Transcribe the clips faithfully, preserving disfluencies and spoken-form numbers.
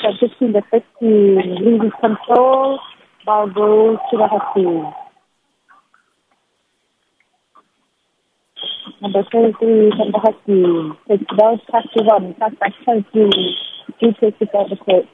from fifteen to fifteen. Loses control. Ball goes to the Huskies. Number thirty-three from the Huskies. Takes it out, pass to one, pass back twenty-three. She takes it out the court.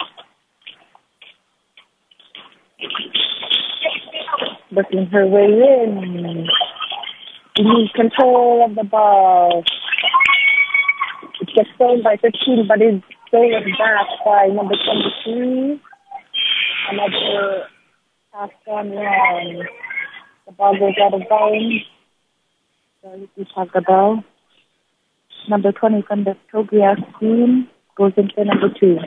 Working her way in. She needs control of the ball. It gets stolen by fifteen, but is stolen back by number twenty-three. Another pass on wrong. The ball goes out of bounds. So we have the ball. Number twenty from the Togia team goes into number two.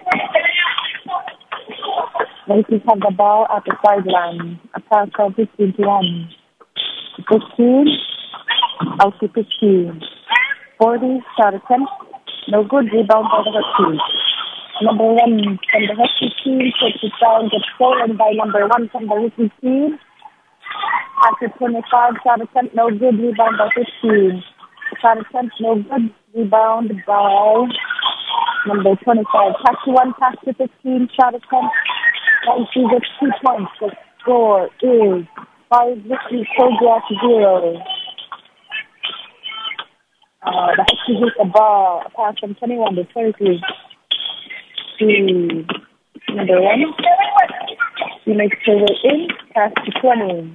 Ladies have the ball at the sideline. A pass from fifteen to one. fifteen. Out to fifteen. forty. Shot attempt. No good. Rebound by the Huskies. Number one from the Husky team takes it down. Gets stolen by number one from the Husky team. After twenty-five. Shot attempt. No good. Rebound by fifteen. Shot attempt. No good. Rebound by number twenty-five. Pass to one. Pass to fifteen. Shot attempt. And she gets two points. The score is five Husky Kodiak zero. Uh, the Huskies hit the ball. A pass from twenty-one to twenty-three. To number one. She makes her way in. Pass to twenty.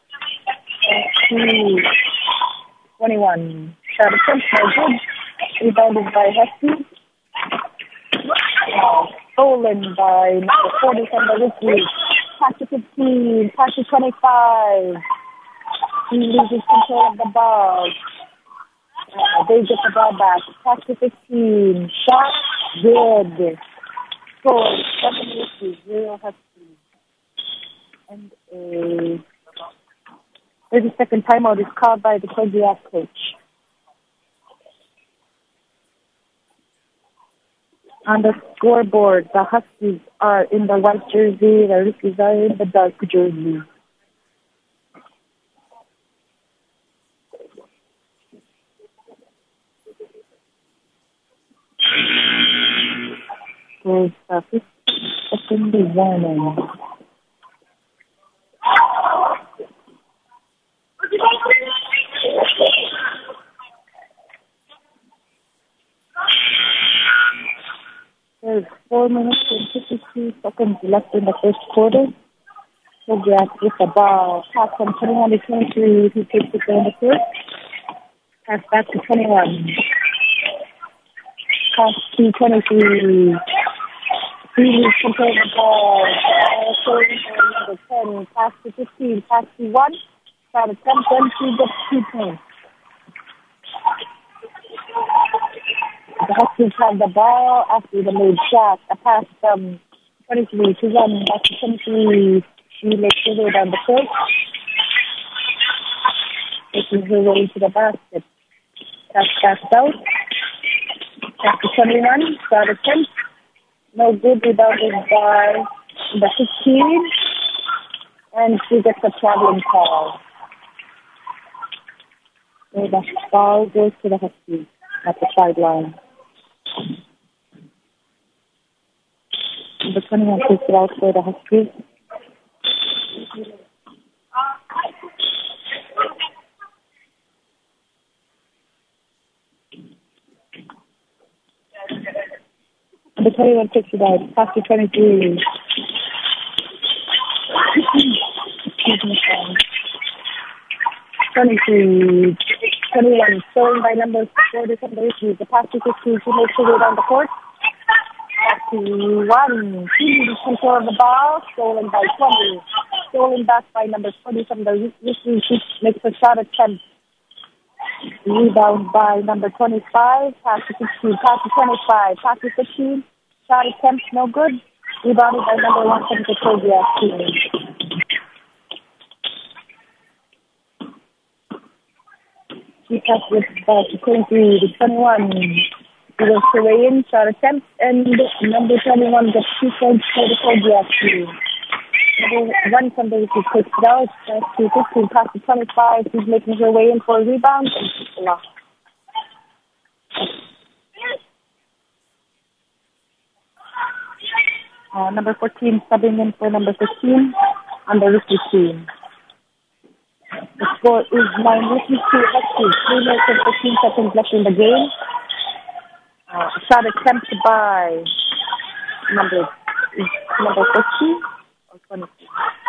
To twenty-one. Shot attempt. No good. Rebounded by Husky. Uh, stolen by number forty from the Huskies. Pass to fifteen. Pass to twenty-five. He loses control of the ball. Uh, they get the ball back. Pass to fifteen. Shot. Good. Score. Seven Huskies. Zero Huskies. And a thirty-second timeout is called by the Kodiak coach. On the scoreboard, the Huskies are in the white jersey. The Huskies are in the dark jersey. There's a fifty-second warning. There's four minutes and fifty-two seconds left in the first quarter. So we have with the ball. Pass from twenty-one to twenty-three. Who takes it down the court? Pass back to twenty-one. Pass to twenty-three. He control the ball. Uh, number ten. Pass to fifteen. Pass to one. Shot attempt. Then she gets two points. The Huskies have the ball after the made shot. A pass from twenty-three to one. After twenty-three, she makes her way down the court. Taking her way to the basket. Pass passed out. After twenty-one, shot attempt. No good. Rebounded by the fifteen. And she gets a traveling call. So the ball goes to the Huskies at the sideline. Number twenty-one takes it out for the Huskies. Number twenty-one takes it out. Pass to twenty-three. Excuse me, sorry. twenty-three. twenty-one, stolen by number forty from the Huskies. The pass to fifteen, she makes her way down the court. Pass to one. She loses control of the ball, stolen by twenty. Stolen back by number forty from the Huskies. She makes a shot attempt. Rebound by number twenty-five. Pass to sixteen. Pass to twenty-five. Pass to fifteen. Shot attempt, no good. Rebounded by number one from the Kodiak team. She passes with uh, to twenty-three to twenty-one. She goes to way in, shot attempt, and number twenty-one gets two points for the Kodiak team. Number one from the Huskies takes it out. Pass to fifteen, pass to twenty-five. She's making her way in for a rebound, and she's lost. Uh, number fourteen subbing in for number fifteen on the Ricky team. The score is nine Ricky two Huskies. Three minutes and fifteen seconds left in the game. Uh, shot attempted by number number fifteen or twenty-two.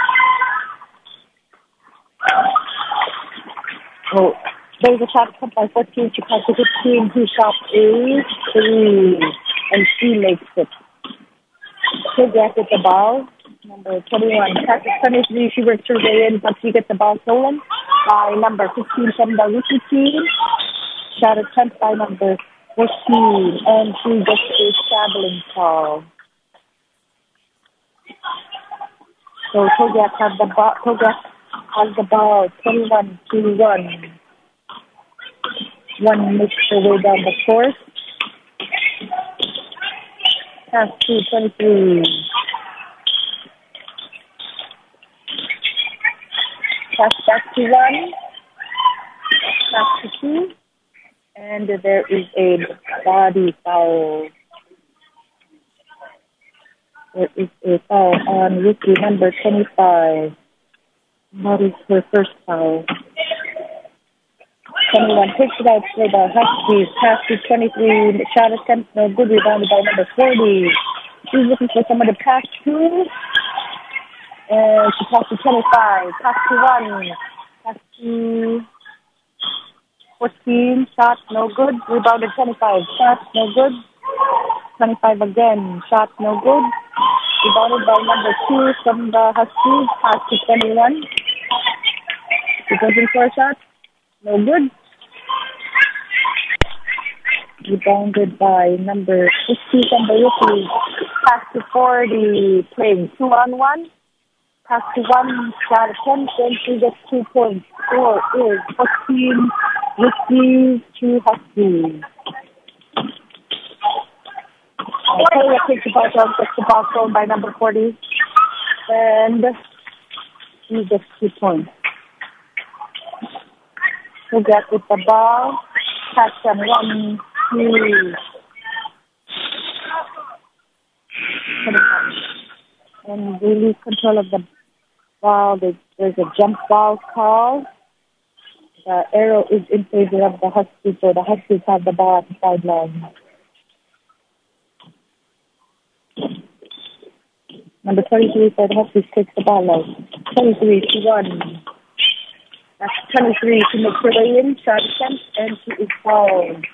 Oh, there's a shot attempt by fourteen. She passed to fifteen. Who shot is three, and she makes it. She gets the ball. Number twenty-one, passes twenty-three. She works her way in, but she gets the ball stolen by number fifteen from the Ricky team. Shot attempt by number fourteen, and she gets a traveling call. So Togiak has the ball. Togiak has the ball. twenty-one to one. One makes her way down the court. Pass to twenty-three. Pass back to one. Pass to two. And there is a body foul. There is a foul on Ricky number twenty-five. That is her first foul. twenty-one takes it out for the Huskies. Pass to twenty-three. Shot attempt, no good. Rebounded by number forty. She's looking for someone to pass to. And she passed to twenty-five. Pass to one. Pass to fourteen. Shot, no good. Rebounded twenty-five. Shot, no good. twenty-five again. Shot, no good. Rebounded by number two from the Huskies. Pass to twenty-one. She goes in for a shot. No good. Rebounded by number fifty from the Rookies. Pass to forty. Playing two on one. Pass to one. Shot attempt. Then she gets two points. Score is fourteen. Rookies to Huskies. Taylor takes the ball down. Gets the ball thrown by number forty. And he gets two points. We'll get with the ball. Pass them one, two. And we lose control of the ball. There's a jump ball call. The arrow is in favor of the Huskies, so the Huskies have the ball at the sideline. Number twenty-three for the Huskies takes the ball out. twenty-three to one. That's twenty-three to make her way in. Shot attempt, and she is fouled.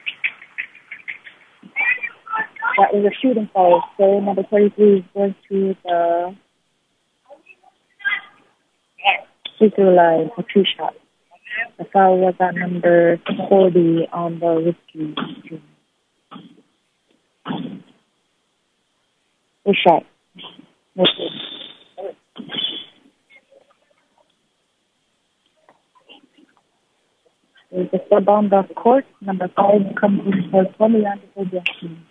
That was a shooting foul. So number twenty-three is going to the free throw line for two shots. The foul was at number forty on the Whiskey team. Good shot. No good. There's a sub on the court. Number five comes in for twenty on the Togiak team.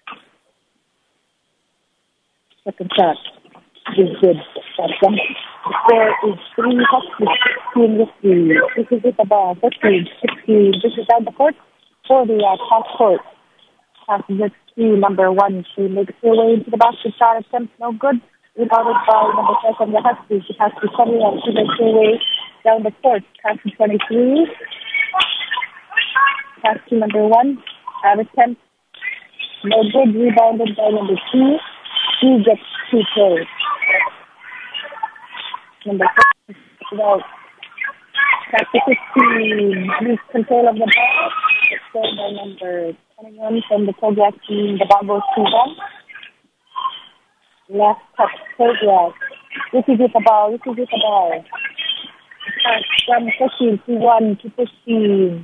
Second shot is good. That's one. The score is three Huskies, two Whiskey. This is with the ball. fifteen, sixteen. This is down the court. forty at half court. Passes it to number one. She makes her way into the basket. Shot attempt, no good. Rebounded by number five from the Huskies. She passes to twenty-one. She makes her way down the court. Pass to twenty-three. Pass to number one. Shot attempt, no good. Rebounded by number two. She gets two points. Number four. Well, pass to fifteen. Lose control of the ball. It's scored by number twenty-one from the Togiak team. The ball goes to one. Left touch, Togiak. This is with the ball. This is with the ball. Pass from fifteen to one to fifteen.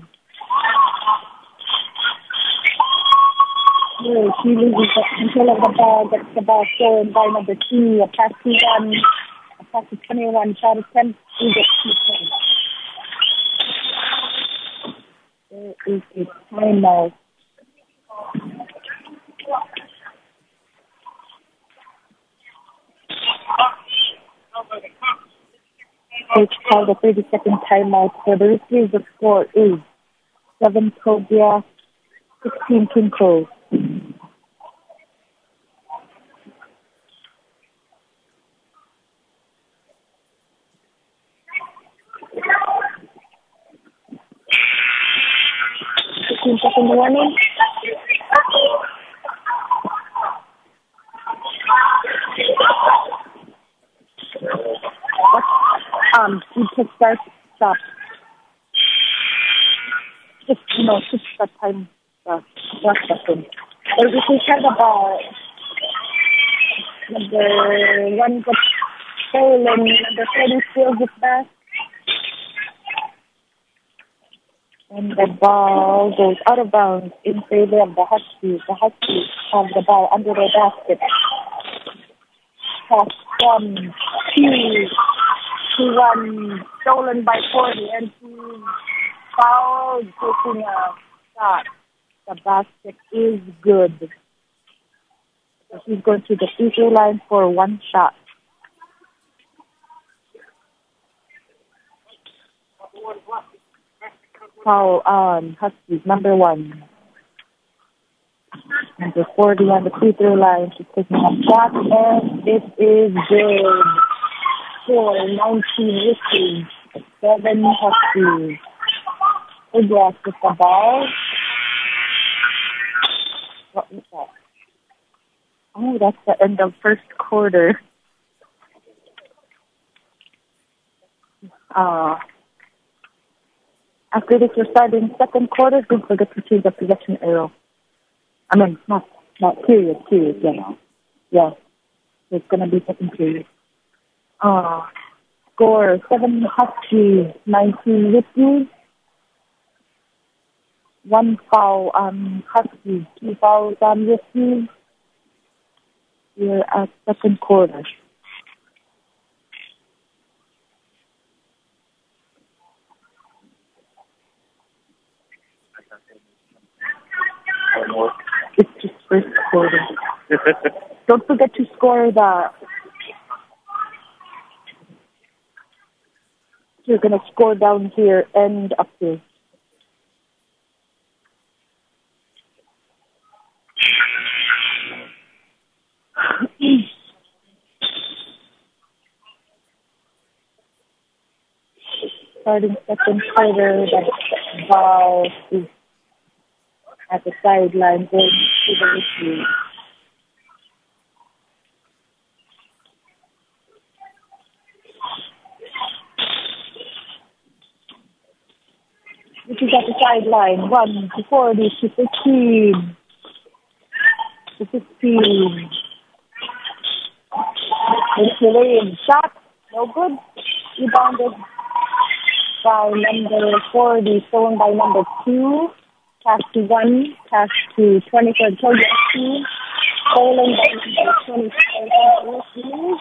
Yeah, she loses the control of the ball. Gets the ball stolen by number two. A pass to one. A pass to twenty-one. Shot attempt. She gets two points. There is a timeout. Coach called a thirty-second timeout for the Rookies. The score is seven Togiak, sixteen Kinko. fifteen second warning. Um, you take start, stop. Just, you know, just that time, uh, one second. Or we can talk about number one got stolen, number thirty steals it back. And the ball goes out of bounds in favor of the Huskies. The Huskies have the ball under their basket. Pass from two to one, stolen by forty, and two fouled, taking a shot. The basket is good. So he's going to the free throw line for one shot. Foul on Huskies, number one. Number forty on the free throw line. She's taking a shot, and it is good. For nineteen Huskies, seven Huskies. Ugas with the ball. What was that? Oh, that's the end of first quarter. Uh, after this, we're starting second quarter. Don't forget to change the possession arrow. I mean, not, not period, period, yeah. Yeah. It's going to be second period. Uh, score, seven Huskies, nineteen Whitney. One foul on Huskies, two fouls on Whitney. We're at second quarter. It's just first quarter. Don't forget to score the... You're going to score down here and up here. Starting second quarter, the ball is at the sideline going to the issue. This is at the sideline. One to forty to fifteen. To fifteen. It's Williams. Shot. No good. Rebounded by number forty. Stolen by number two. Pass to one. Pass to twenty-third. Two. Stolen by number twenty-four.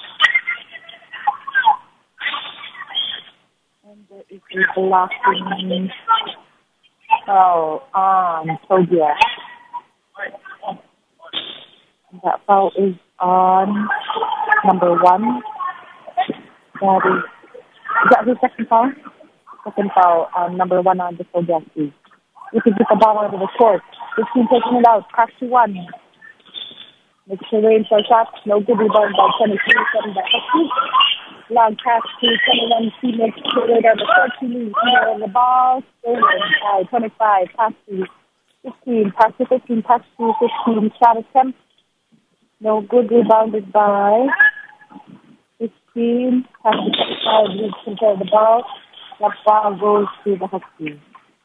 And there is a blocking foul on Togia. That foul is on number one. That is, is that the second foul? Second foul on number one on the Togia team. You can get the ball out of the court. fifteen taking it out. Pass to one. Makes a range for shots. No good rebound by twenty-three. Seven by fifty. Long pass to twenty-one. Teammates carried on the court. He leaves on the ball. Stolen by twenty-five. Pass to fifteen. Pass to fifteen. Pass to fifteen. Shot attempt. No good. Rebounded by fifteen. Pass to twenty-five. Leaves control the ball. That ball goes to the Huskies.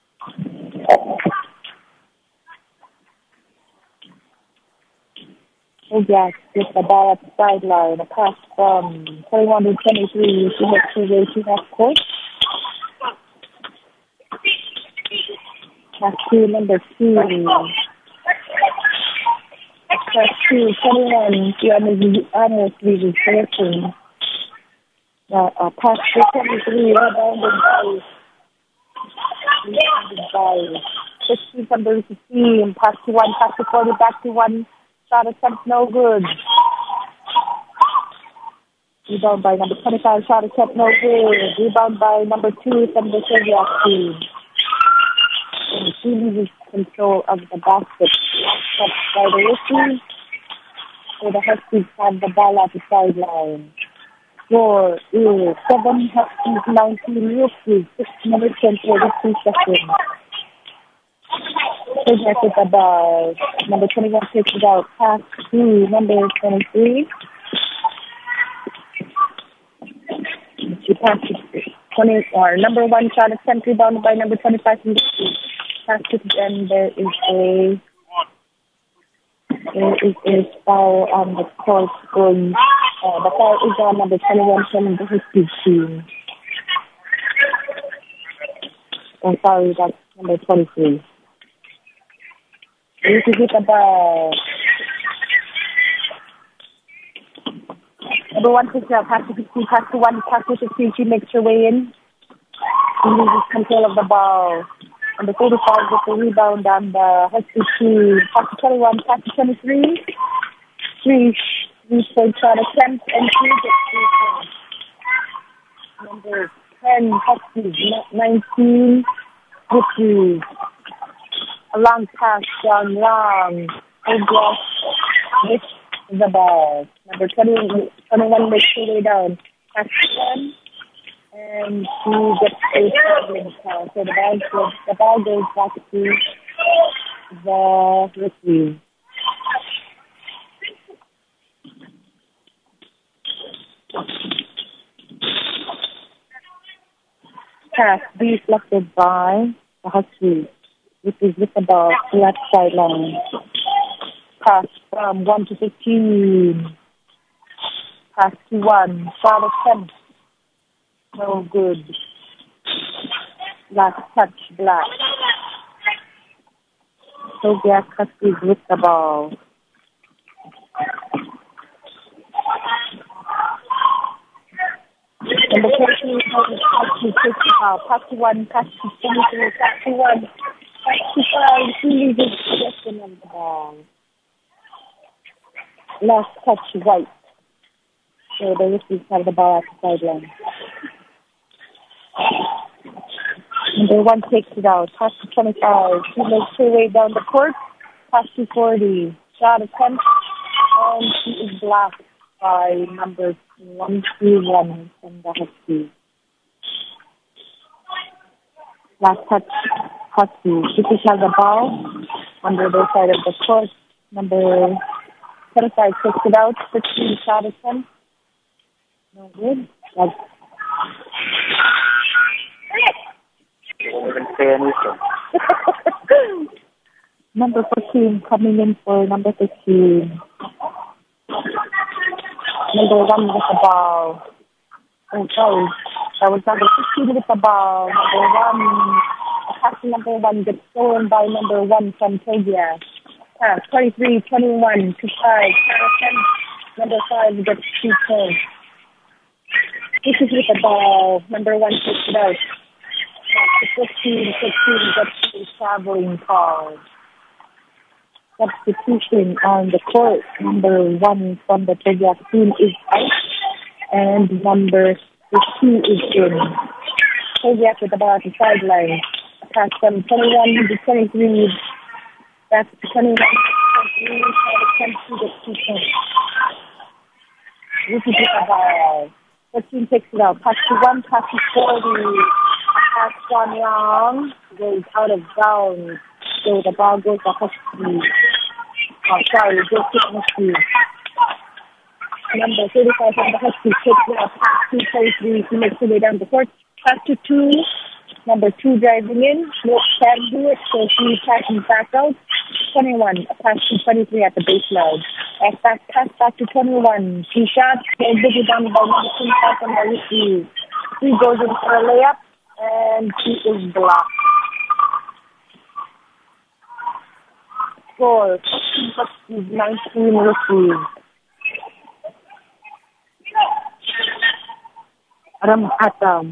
Ugas with the ball at the sideline. A pass from twenty-one to twenty-three to hit to the two half court. Pass to number two. Pass to twenty-one to Amos Lee's thirteen. Uh, pass to twenty-three. Rebounded by Rebounded by fifteen from the fifteen. Pass to one. Pass to forty. Back to one. Shot attempt no good. Rebound by number twenty-five. Shot attempt no good. Rebound by number two from the Soviet team. And he loses control of the basket. Kept by the Huskies. So the Huskies have the ball at the sideline. Score is seven Huskies, nineteen Huskies. Six minutes and forty-two seconds. Project with the ball. Number twenty-one takes it out. Pass to number twenty-three. She passes twenty or number one shot attempt rebounded by number twenty-five from the street. Pass to and there is a there is a foul on the court going. Uh, the foul is on number twenty-one from the Husky team. I'm sorry, that's number twenty-three. You can get the ball. Number one picks up, pass to fifteen, pass to one, pass to fifteen. She makes her way in. She loses control of the ball. Number thirty-five gets the rebound on the Husky team. Pass to twenty-one, pass to twenty-three. Three, three-point shot attempt, and three gets three points. Number ten, Huskies, nineteen, Huskies. A long pass down long. Oblas with the ball. Number twenty, twenty-one makes her way down. Pass to one. And she gets a traveling foul. So the ball goes, the ball goes back to the referee. Pass deflected by the Huskies. This is with the ball, left sideline. Pass from one to fifteen. Pass to one. Shot attempt. No good. Last touch, Black. Tobias Huskies with the ball. Number thirteen, Husky takes the foul. Pass to one, pass to twenty-three, pass to one, pass to five. He leaves possession of the ball. Last touch, White. So the Huskies have the ball at the sideline. Number one takes it out. Pass to twenty-five. She makes her way down the court. Pass to forty. Shot attempt. And she is blocked by number twenty-one from the Huskies. Last touch, Huskies. She has the ball on the other side of the court. Number twenty-five takes it out. fifteen shot attempt. No good. That's number fourteen coming in for number fifteen. Number one with the ball. Oh, sorry. That was number fifteen with the ball. Number one, pass to number one gets stolen by number one from Togia. Pass, twenty-three, twenty-one, to five. Number five gets two points. This is with the ball. Number one takes it out. fifteen, fifteen gets a traveling call. Substitution on the court. Number one from the Togiak team is out. And number fifteen is in. Togiak with the ball at the sideline. Pass from twenty-one to twenty-three. That's twenty-one to twenty-three. To the two points. This is with the ball. fourteen takes it out. Pass to one, pass to forty. Pass one long. Goes out of bounds. So the ball goes to Husky. Oh, sorry, it goes to Husky. Number thirty-five from the Husky takes it out. Pass to thirty-three. He makes her way down the court. Pass to two. Number two driving in. No, can't do it. So she passes back out. twenty-one. Pass to twenty-three at the baseline. And pass, pass back to twenty-one. She shot. And big it down by number twenty-five from the Husky. She goes in for a layup. And she is blocked. Score. nineteen received. Ram Atam.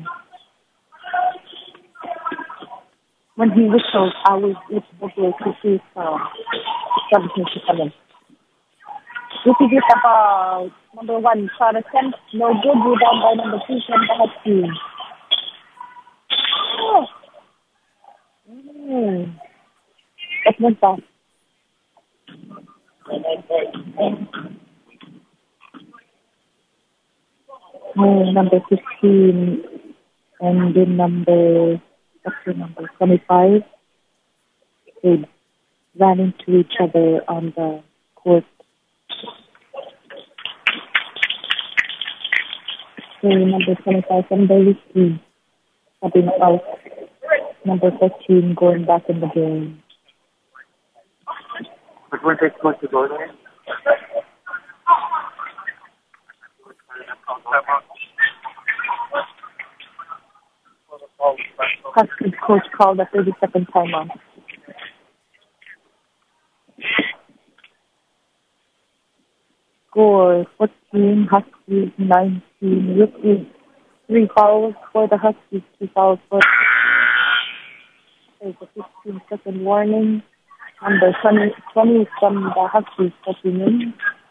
When he whistles, I will lift the door to see some something to come in. This is it about number one shot attempt. No good. Rebound by number two from the Husky. Oh. Mm. That was that. Oh, number fifteen and then number what's the number twenty-five. Good. ran into each other on the court. So number twenty-five, number risky, having out. Number fourteen, going back in the game. But when they supposed to go there? Huskies coach called a thirty-second timeout. Score fourteen, Huskies nineteen, Rookies. Three fouls for the Huskies, two fouls for there's a fifteen second warning. Number twenty, twenty from the Huskies stepping in.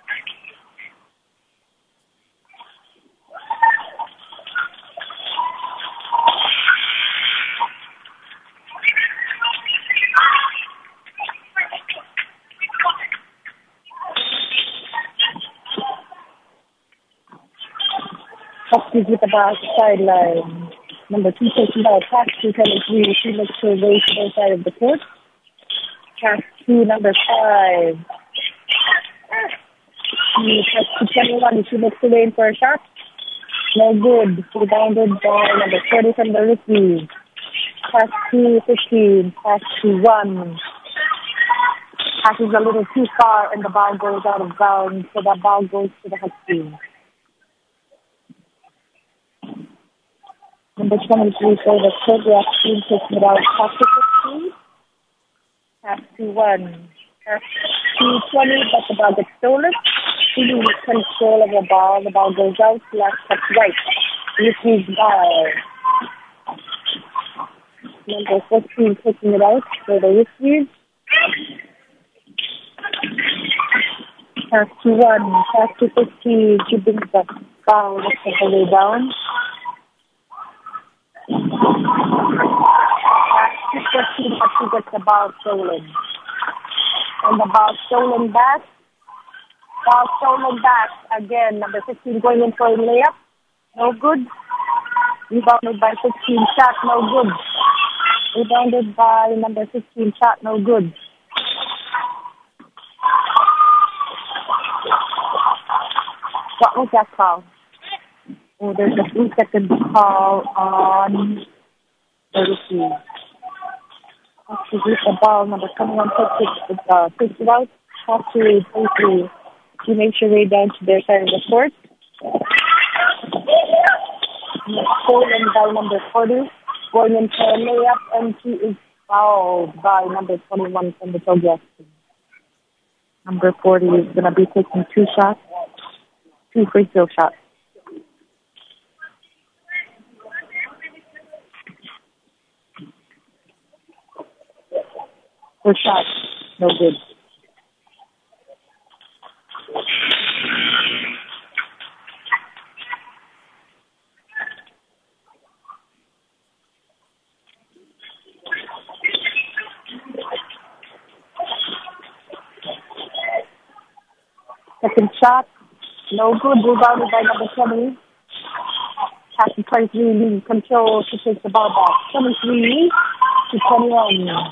Huskies with the back sideline. Number two taking out pass to twenty-three. She looks her way to the side of the court. Pass to number five. She pass to twenty-one. She looks away for a shot. No good. Rebounded by number forty from the rookie. Pass to fifteen. Pass to one. Pass is a little too far and the ball goes out of bounds. So that ball goes to the Huskies. Number twenty-three for the Progress team taking it out. Pass to fifteen. Pass to one. Pass to twenty, but the ball gets stolen. She loses control of the ball. The ball goes out. Last touch right. Receives ball. Number fourteen taking it out for the Rookies. Pass to one. Pass to fifteen. She brings the ball the way down. fifteen, but she gets the ball stolen. And the ball stolen back. Ball stolen back again. Number fifteen going in for a layup. No good. Rebounded by fifteen. Shot no good. Rebounded by number fifteen. Shot no good. What was that call? Oh, there's a three second call on the rookie. After with the ball, number twenty-one takes it, uh, takes it out. After three, she makes her way down to their side of the court. Stolen by number forty, going in for a layup, and she is fouled by number twenty-one from the Progress team. Number forty is going to be taking two shots, two free throw shots. First shot, no good. Second shot, no good. Rebounded by number twenty. Pass to twenty-three, losing control. She takes the ball back. twenty-three to twenty-one.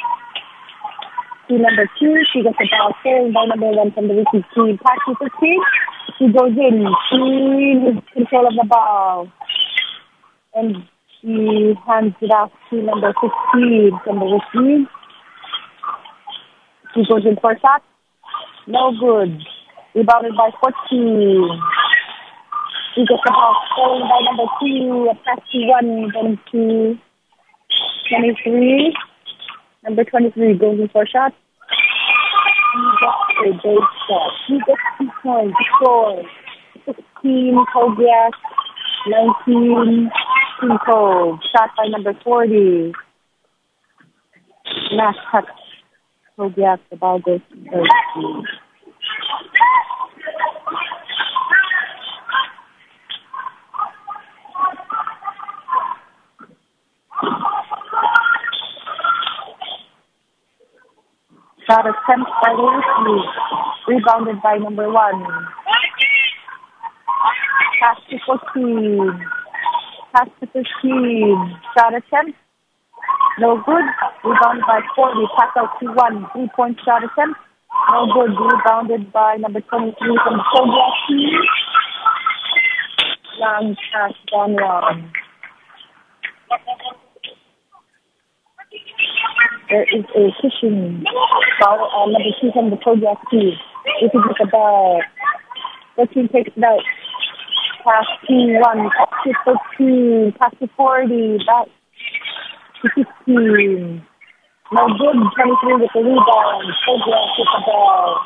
To number two, she gets the ball carried by number one from the rookie team. Pass to fifteen. She goes in. She loses control of the ball. And she hands it off to number fifteen from the rookie. She goes in for a shot. No good. Rebounded by fourteen. She gets the ball stolen by number two. A pass to one, then to twenty-three. Number twenty-three goes in for a shot. He gets a big shot. He gets two points. Score. sixteen, Progress. nineteen, Cinco. Shot by number forty. Last touch. Progress. The ball goes to thirty. Shot attempt by Leslie. Rebounded by number one. Pass to fourteen. Pass to fifteen. Shot attempt. No good. Rebounded by forty. Pass out to one. Three-point shot attempt. No good. Rebounded by number twenty-three from the Kodiak team. Long pass gone wrong. There is a fishing foul on number two from the Kodiak team. This is with the ball. fourteen takes it out. Pass to one. Pass to thirteen. Pass to forty. Back to fifteen. No good. twenty-three with the rebound. Kodiak with the ball.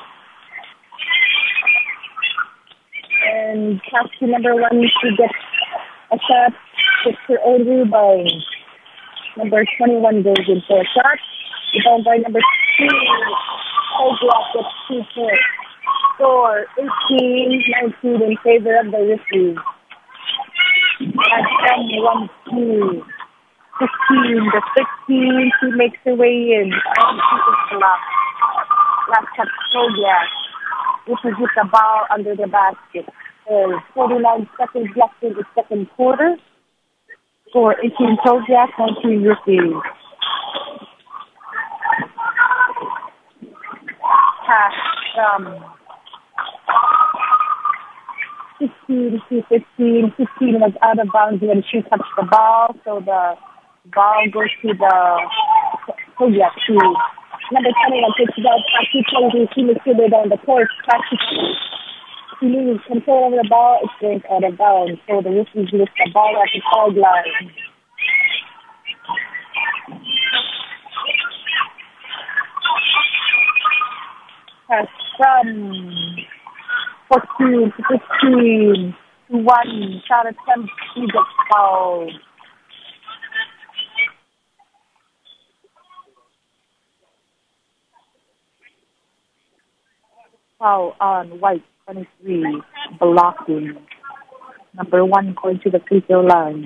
And pass to number one to get a shot. Gets her own rebound. Number twenty-one goes in for a shot. Rebound by number two. Kodiak gets two points. Score eighteen nineteen in favor of the Riffles. At ten one two. fifteen to sixteen. She makes her way in. And she is blocked. Last touch Kodiak. This is with the ball under the basket. There's forty-nine seconds left in the second quarter. Score eighteen Kodiak, nineteen Riffles. Pass from fifteen to fifteen. fifteen was out of bounds when she touched the ball, so the ball goes to the Kodiak team. Number twenty-one takes it out. Pass to twenty. She makes her way down the court. Pass to she loses control over the ball. It's going out of bounds, so the Riffles lift the ball at the sideline. Pass from fourteen to fifteen to one. Shot attempt. She gets fouled. Foul on White, twenty-three, blocking. Number one going to the free throw line.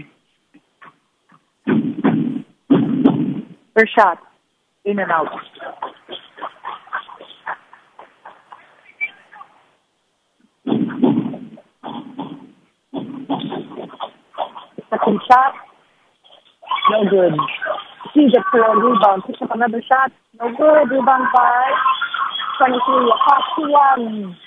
First shot, in and out. Second shot, no good. She gets her own rebound, picks up another shot, no good. Rebound by twenty-three, pass to one.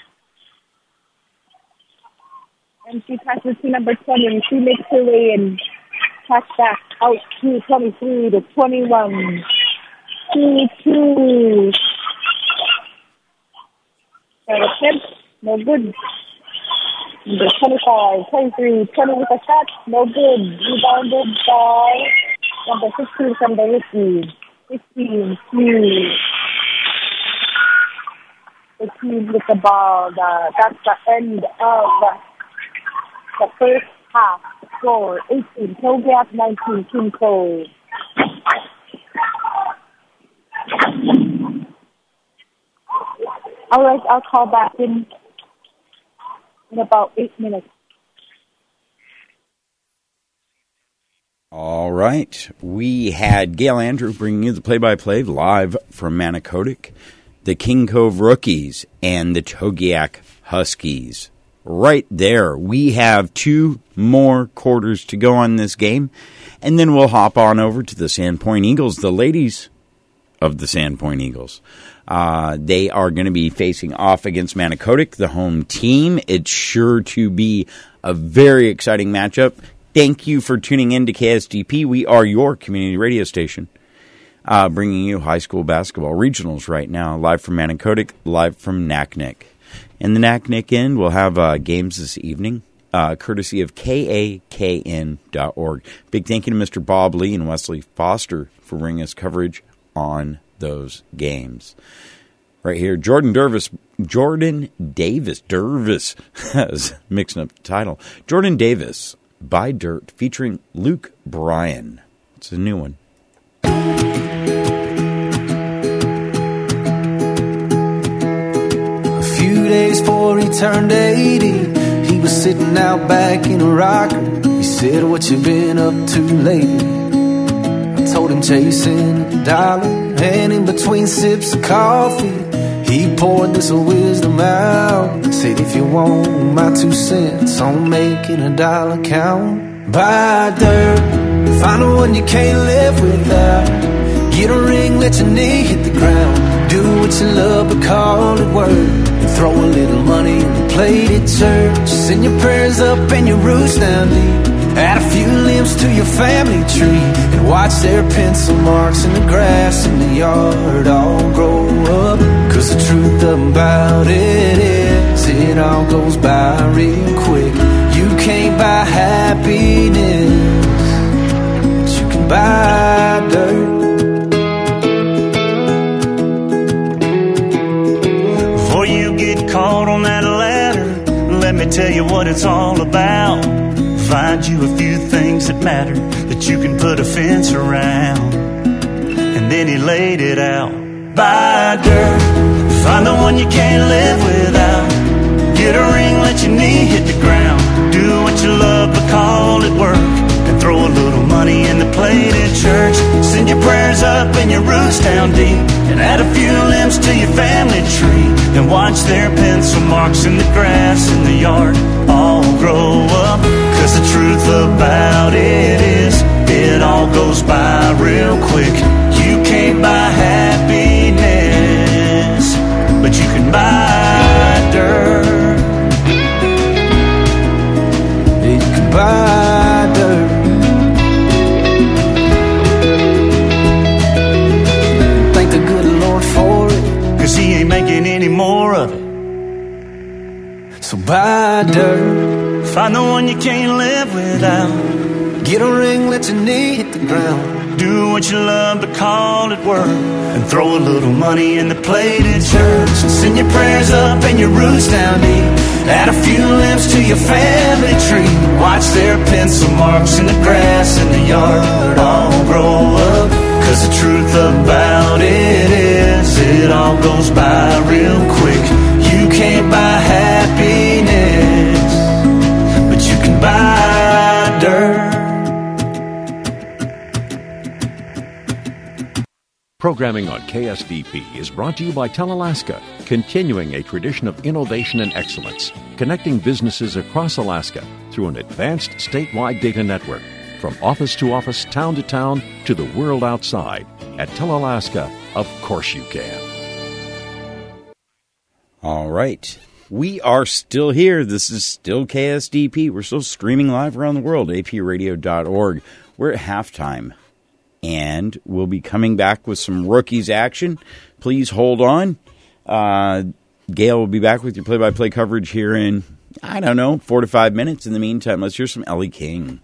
And she passes to number twenty, and she makes her way in. Pass back out to twenty-three to twenty-one. two two. Shot attempt, no good. Number twenty-five, twenty-three, twenty with a shot, no good. Rebounded by number fifteen from the Riffles. fifteen, two. The team with the ball. The, that's the end of the first half. Score eighteen, Kodiak, nineteen, Team Cole. All right, I'll call back in in about eight minutes. All right. We had Gail Andrew bringing you the play-by-play live from Manicodic, the King Cove Rookies, and the Togiak Huskies. Right there. We have two more quarters to go on this game, and then we'll hop on over to the Sandpoint Eagles, the ladies of the Sandpoint Eagles. Uh, they are going to be facing off against Manicodic, the home team. It's sure to be a very exciting matchup. Thank you for tuning in to K S D P. We are your community radio station, uh, bringing you high school basketball regionals right now, live from Manicodic, live from Naknek. In the Naknek end, we'll have uh, games this evening, uh, courtesy of K A K N dot org. Big thank you to Mister Bob Lee and Wesley Foster for bringing us coverage on those games. Right here, Jordan Dervis, Jordan Davis, Dervis, has mixing up the title. Jordan Davis, by Dirt, featuring Luke Bryan. It's a new one. A few days before he turned eighty, he was sitting out back in a rocker. He said, "What you been up to lately?" I told him chasing a dollar, and in between sips of coffee, he poured this wisdom out. Said, "If you want my two cents on making a dollar count, buy dirt, Find the one you can't live without. Get a ring, let your knee hit the ground. Do what you love, but call it work. And throw a little money in the plate at church. Send your prayers up and your roots down deep. Add a few limbs to your family tree. And watch their pencil marks in the grass in the yard all grow up. Cause the truth about it is, it all goes by real quick. You can't buy happiness, but you can buy dirt. Before you get caught on that ladder, let me tell you what it's all about. Find you a few things that matter, that you can put a fence around. And then he laid it out. Buy dirt, find the one you can't live without. Get a ring, let your knee hit the ground. Do what you love, but call it work. And throw a little money in the plate at church. Send your prayers up and your roots down deep. And add a few limbs to your family tree. And watch their pencil marks in the grass in the yard all grow up. Cause the truth about it is, it all goes by real quick. You can't buy happiness, but you can buy dirt. You can buy dirt. Thank the good Lord for it, cause he ain't making any more of it. So buy dirt. Find the one you can't live without. Get a ring, let your knee hit the ground. Do what you love, but call it work. And throw a little money in the plate at church. Send your prayers up and your roots down deep. Add a few limbs to your family tree. Watch their pencil marks in the grass in the yard all grow up. Cause the truth about it is, it all goes by real quick. You can't buy happiness, but you can buy dirt. Programming on K S D P is brought to you by Telalaska, continuing a tradition of innovation and excellence, connecting businesses across Alaska through an advanced statewide data network, from office to office, town to town, to the world outside. At Telalaska, of course you can. All right. We are still here. This is still K S D P. We're still streaming live around the world, a p radio dot org. We're at halftime, and we'll be coming back with some rookies action. Please hold on. Uh, Gail will be back with your play-by-play coverage here in, I don't know, four to five minutes. In the meantime, let's hear some Ellie King.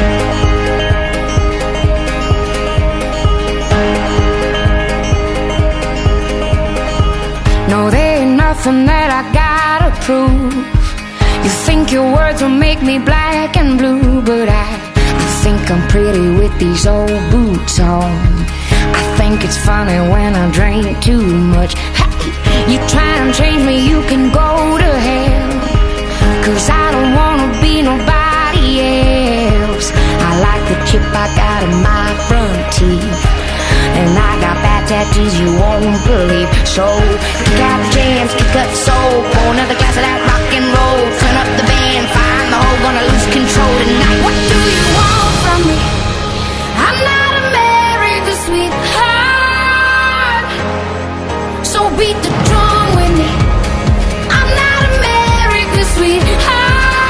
No, there ain't nothing that I gotta prove. You think your words will make me black and blue, but I, I think I'm pretty with these old boots on. I think it's funny when I drink too much. Hey, you try and change me, you can go to hell, cause I don't wanna be nobody else. I like the chip I got in my front teeth, and I got bad tattoos you won't believe. So kick out the jams, kick up the soul, pour another glass of that rock and roll. Turn up the band, find the hole, gonna lose control tonight. What do you want from me? I'm not America's sweetheart, so beat the drum with me. I'm not America's sweetheart.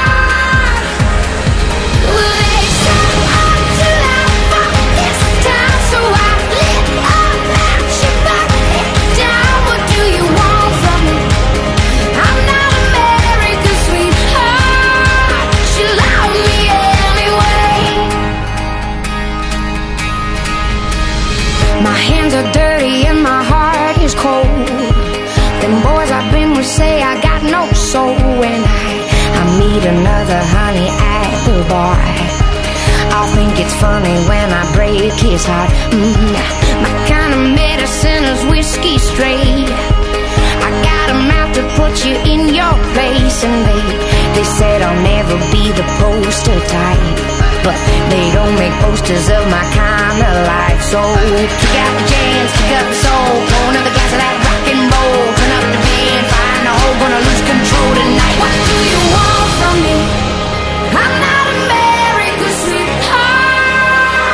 Well, they shut up till I fuck this time, so I lit up and she fucked it down. What do you want from me? I'm not America's sweetheart. She loved me anyway. My hands are dirty and my heart is cold. Them boys I've been with say I got no soul. When I, I meet another honey at the bar, I'll think it's funny when I break his heart. Mm, my kind of medicine is whiskey straight. I got a mouth to put you in your place, and they, they said I'll never be the poster type, but they don't make posters of my kind of life. So kick out the jams, kick up the soul, pour another glass of that rock and roll. Turn up the band, find the hole, gonna lose control tonight. What do you want from me? I'm not America's sweetheart.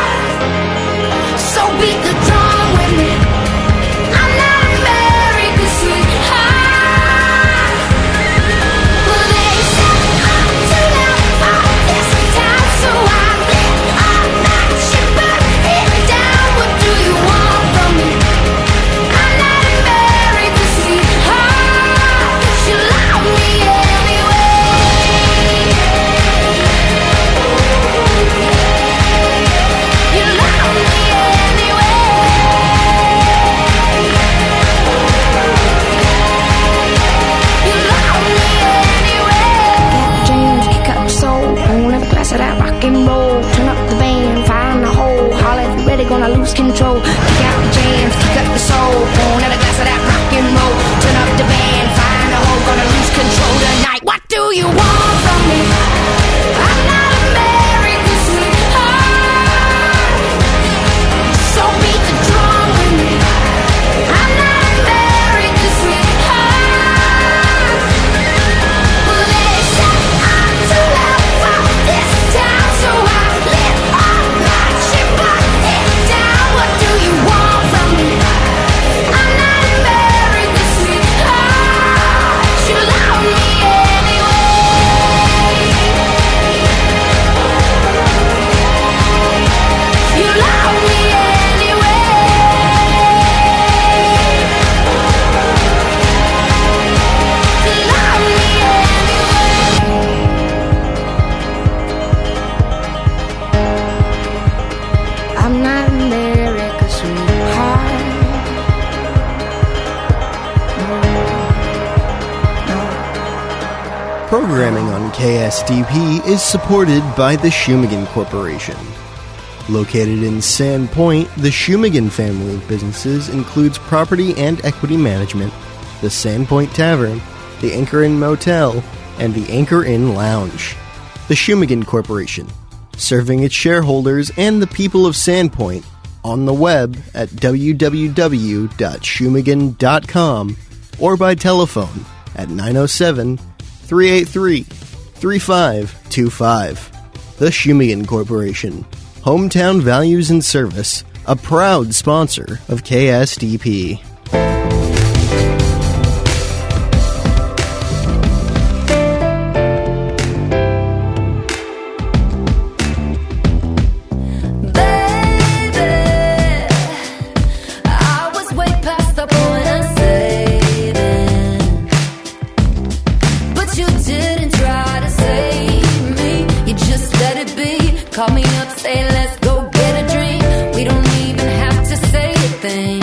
Programming on K S D P is supported by the Shumagan Corporation. Located in Sand Point, the Shumagan family of businesses includes property and equity management, the Sand Point Tavern, the Anchor Inn Motel, and the Anchor Inn Lounge. The Shumagan Corporation, serving its shareholders and the people of Sandpoint on the web at w w w dot shumagan dot com or by telephone at nine oh seven, three eight three, three five two five. The Shumagan Corporation, Hometown Values and Service, a proud sponsor of K S D P. Call me up, say let's go get a drink. We don't even have to say a thing,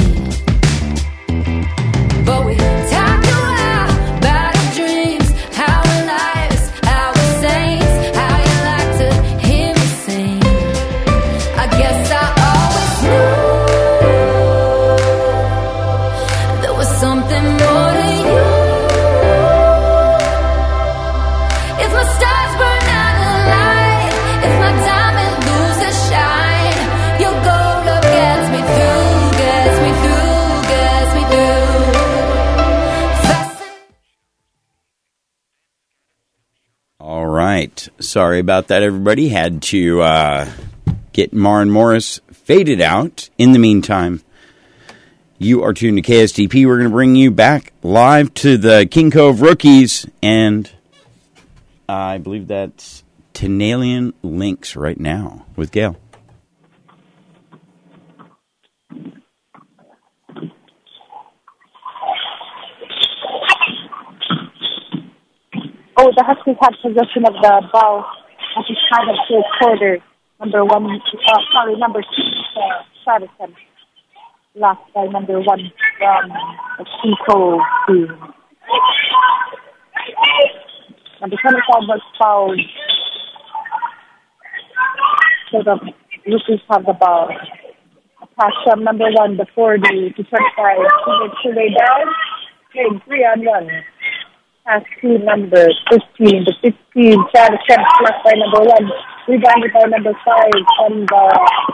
but we talk a while about our dreams, how our lives, how we're saints, how you like to hear me sing. I guess I always knew there was something more to you. If my stars burn out of light, if my time All right. Sorry about that, everybody. Had to uh, get Maren Morris faded out. In the meantime, you are tuned to K S D P. We're going to bring you back live to the King Cove Rookies, and I believe that's Tenalian Links right now with Gail. Oh, the Huskies had possession of the ball at the start of third quarter. Number one, uh, sorry, number two, uh, Patterson. Lost by number one from the Cinco team. Number twenty-five was fouled. So the Rookies have the ball. A pass from number one, the forty to twenty-five. Two makes two way down. Playing three on one. Pass to number fifteen, the fifteen, shot attempt blocked by number one, rebounded by number five, and the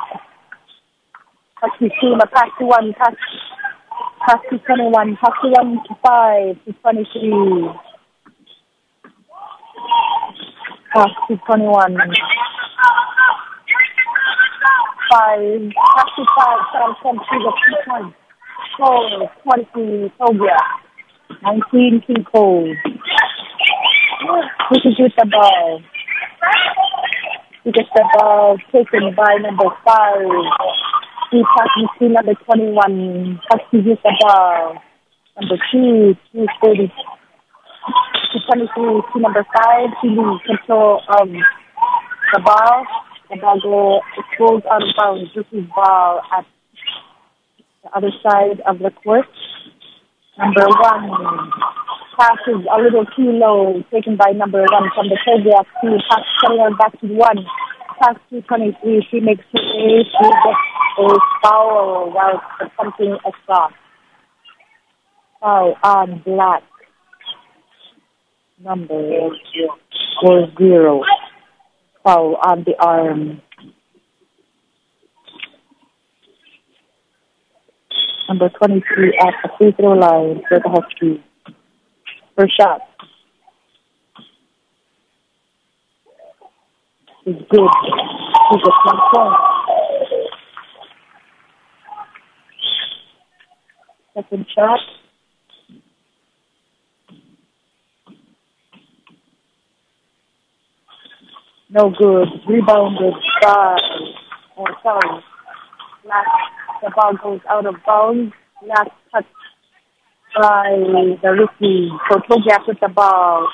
Husky team, a pass to one, pass, pass to twenty-one, pass to one to five, to twenty-three, pass to twenty-one, five, pass to five, shot attempt to the two points, four, twenty-three, Togia. nineteen, King Cove. Who can shoot the ball? He gets the ball taken by number five. He passes to number twenty-one. Has to use the ball. Number two, two thirty. To twenty-three, to number five. He loses control of the ball. The ball goes, it goes out of bounds. This is ball at the other side of the court. Number one passes a little too low, taken by number one from the Togiak team. Pass twenty-one back to one. Pass to twenty-three. She makes two A's. She gets a foul while attempting a shot. Foul on black. Number four zero. Foul on the arm. Number twenty-three at the free throw line for the Huskies. First shot is good. He gets one point. Second shot. No good. Rebounded by, oh, sorry. Last, the ball goes out of bounds. Last touch by the rookie. So Togiak with the ball.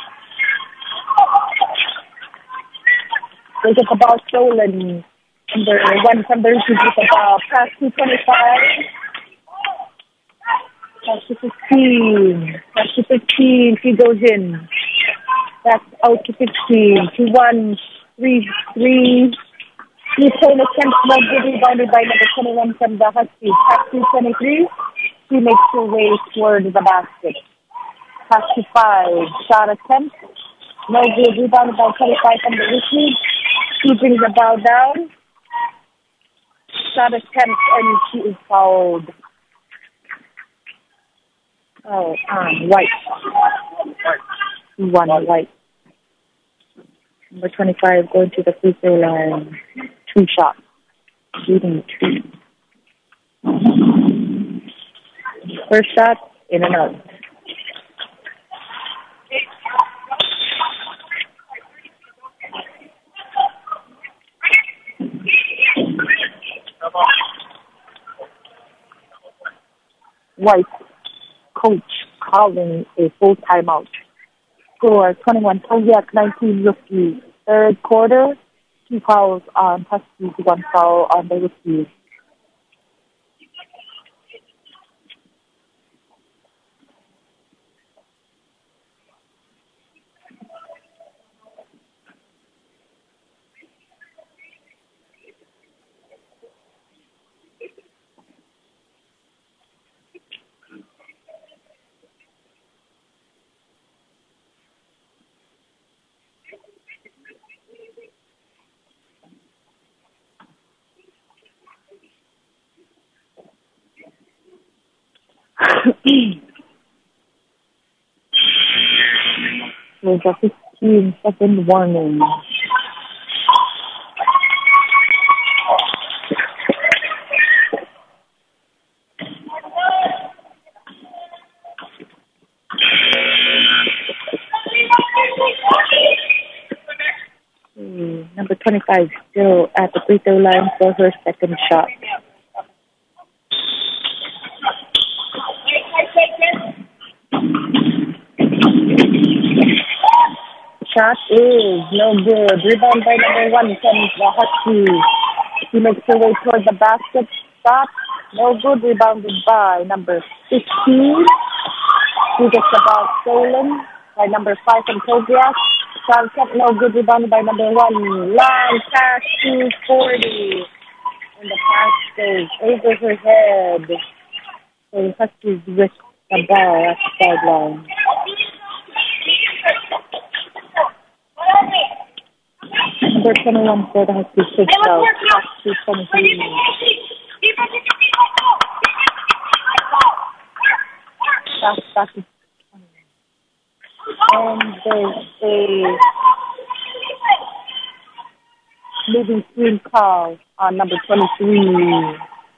They get the ball stolen. Number one from the rookie with the ball. Pass to twenty-five. Pass to fifteen. Pass to fifteen. She goes in. That's out to fifteen. two one, three, three. Three point attempt, no good, rebounded by number twenty-one from the Huskies. Pass to twenty-three. He makes her way towards the basket. Pass to five. Shot attempt. No good, rebounded by twenty-five from the Huskies. He brings the ball down. Shot attempt, and she is fouled. Oh, um, White. One White. Number twenty-five going to the free throw line. Two shots. Shooting two. First shot, in and out. White coach calling a full timeout. Score twenty-one, Kodiak nineteen, Rookie. Third quarter, two fouls on Huskies, one foul on the Rookies. There's a fifteen second warning. Hmm, number twenty-five still at the free throw line for her second shot. Shot is no good. Rebound by number one from the Huskies. He makes her way toward the basket. Shot no good. Rebounded by number fifteen. He gets the ball stolen by number five from Kodiak. Shot attempt no good. Rebounded by number one. Long pass to forty. And the pass goes over her head. So the Huskies with the ball at the sideline. Number twenty-one for the Huskies takes out. Pass to twenty-three. Pass back to twenty. And there's a moving screen call on number twenty-three.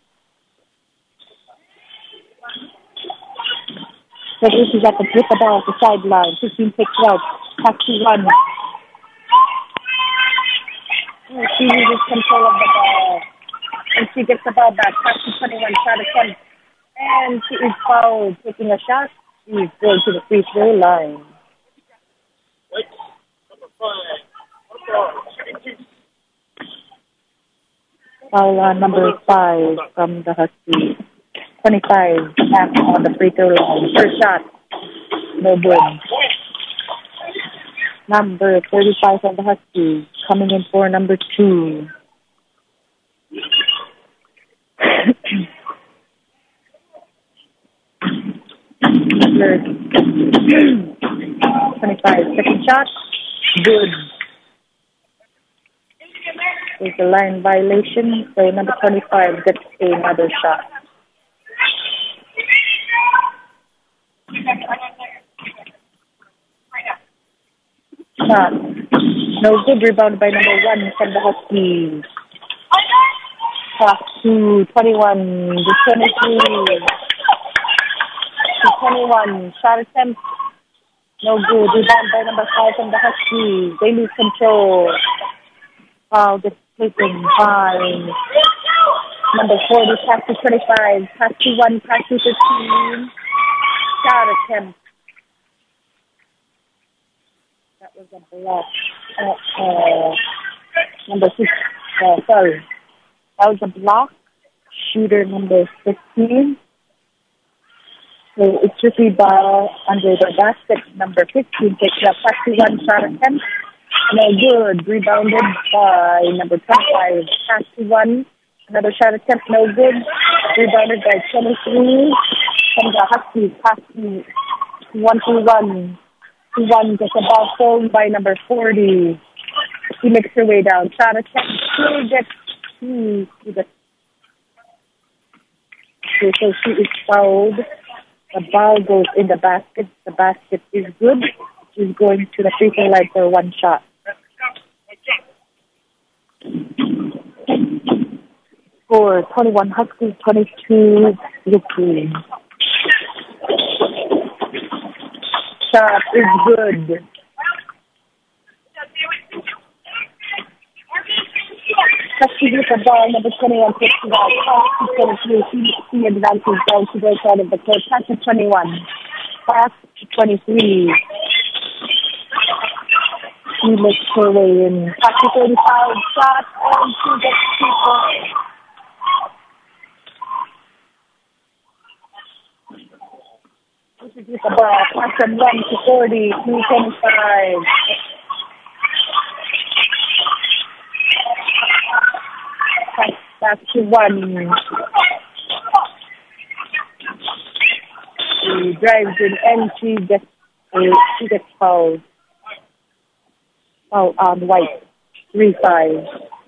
So this is at the with the ball at the sideline. fifteen takes it out. Pass to one. She loses control of the ball. And she gets the ball back. Pass to twenty-one. Shot attempt. And she is fouled. Taking a shot. She's going to the free throw line. Foul on number five from the Huskies. twenty-five back on the free throw line. First shot. No good. Number thirty-five from the Huskies coming in for number two. Number twenty-five, second shot. Good. There's a line violation, so number twenty-five gets another shot. Shot. No good. Rebound by number one from the Huskies. Pass to twenty-one to twenty-three. To twenty-one. Shot attempt. No good. Rebound by number five from the Huskies. They lose control. Foul gets taken by number forty. Pass to twenty-five. Pass to one. Pass to fifteen. Shot attempt. That was a block. Uh, uh, number six. Uh, sorry. That was a block. Shooter number fifteen. So it's Ricky Ball under the basket. Number fifteen takes up thirty-one shot attempt. No good. Rebounded by number twenty-five, thirty-one. Another shot attempt, no good. Rebounded by twenty-three. From the Huskies, passing one to one. To one, just a ball thrown by number forty. She makes her way down. Shot attempt, she gets, she, she gets. Okay, so she is fouled. The ball goes in the basket. The basket is good. She's going to the free throw line for one shot. Score twenty-one Huskies, twenty-two Rookies. Shot is good. Huskies with the ball, number twenty-one, takes it out. Pass to twenty-three. She, she advances down to the side of the court. Pass to twenty-one. Pass to twenty-three. She makes her way in. Pass to thirty-five. Shot, and she gets two points. Introduce the ball. Pass from one to forty. two twenty-five. Pass back to one. She drives in and she gets uh, she gets fouled. Foul on White. three five.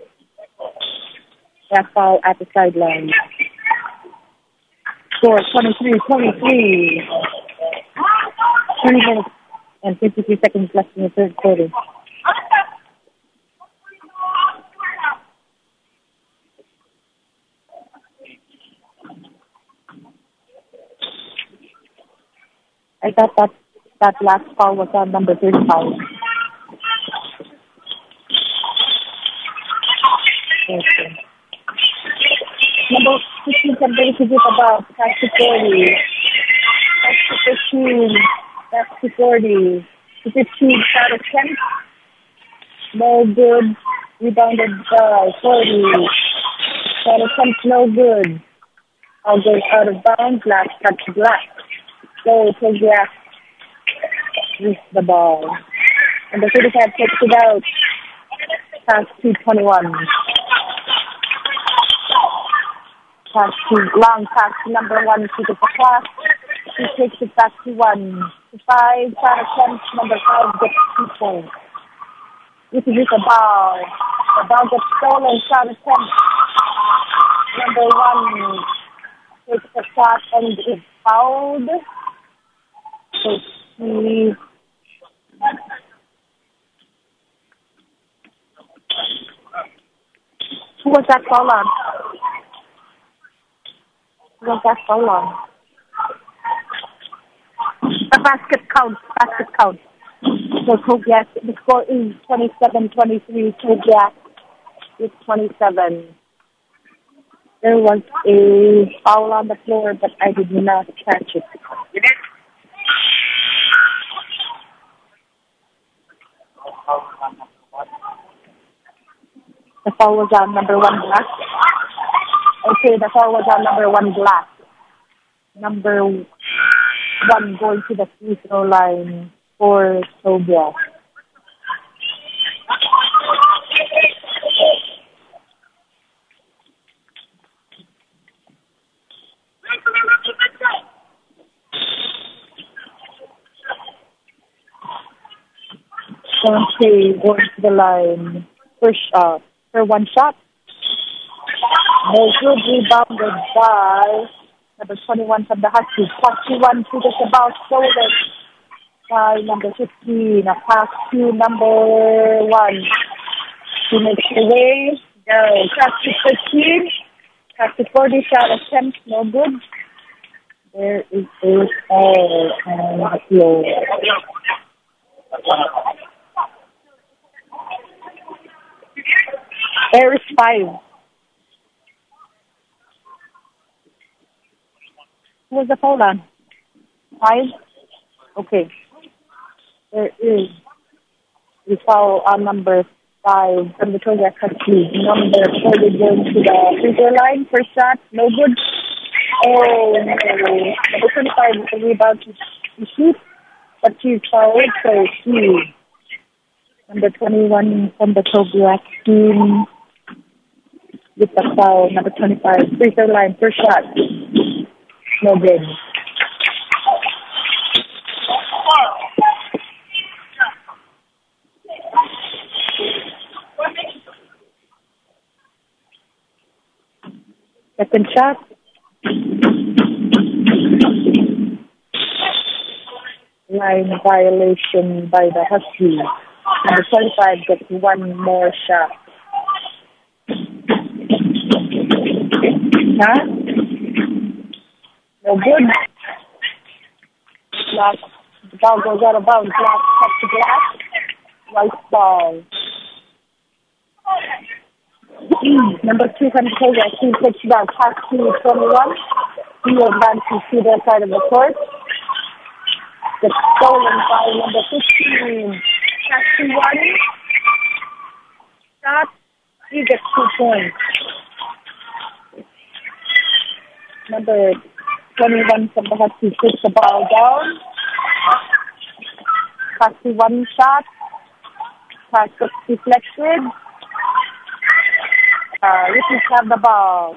That foul at the sideline. Score twenty-three twenty-three. three minutes and fifty-three seconds left in the third quarter. I thought that that last foul was on number thirty-five. Okay. Number fifteen can benefit about pass to forty. Pass to fifteen. Pass to forty. To fifteen, shot attempt. No good. Rebounded by forty. Shot attempt, no good. I'll go out of bounds. Last touch black. So Togiak with the ball. And the thirty-five takes it out. Pass to twenty-one. Pass to long pass to number one. She gets a pass. She takes it back to one. To five. Shot attempt. Number five gets two points. This is the ball. The ball gets stolen. Shot attempt. Number one takes the shot and is fouled. So she who was that foul on? Who was that foul on? The basket counts. Basket counts. So Togiak, the score is twenty-seven twenty-three. Togiak is twenty-seven. There was a foul on the floor, but I did not catch it. The foul was on number one Black. Okay, the foul was on number one Black. Number one going to the free throw line for Togiak. Okay, going to the line. First shot. For one shot. No good. Rebounded by number twenty-one from the Huskies. twenty-one to the ball stolen by number fifteen. A pass to number one. She makes the way. No. Pass to fifteen. Pass to forty. Shot attempt. No good. There is a foul on the floor. There is five. Who was the foul on? Five? Okay. There is a foul on number five from the Togiak Huskies. Number forty going to the free throw line. First shot, no good. Oh, no. Number twenty-five with the rebound to shoot, but she's fouled, so she. Number twenty-one from the Togiak team with the foul. Number twenty-five, free throw line, first shot. No good. Second shot. Line violation by the Huskies. Number twenty-five gets one more shot. Huh? No good. Glass. The ball goes out of bounds. Glass touch the glass. White ball. Number two from the Togiak team takes it out. Pass to twenty-one. He advances to their side of the court. Gets stolen by number fifteen. Pass to one. Shot. He gets two points. Number twenty-one from the Huskies puts the ball down. Pass to one shot. Pass gets deflected. Uh, Rickies have the ball.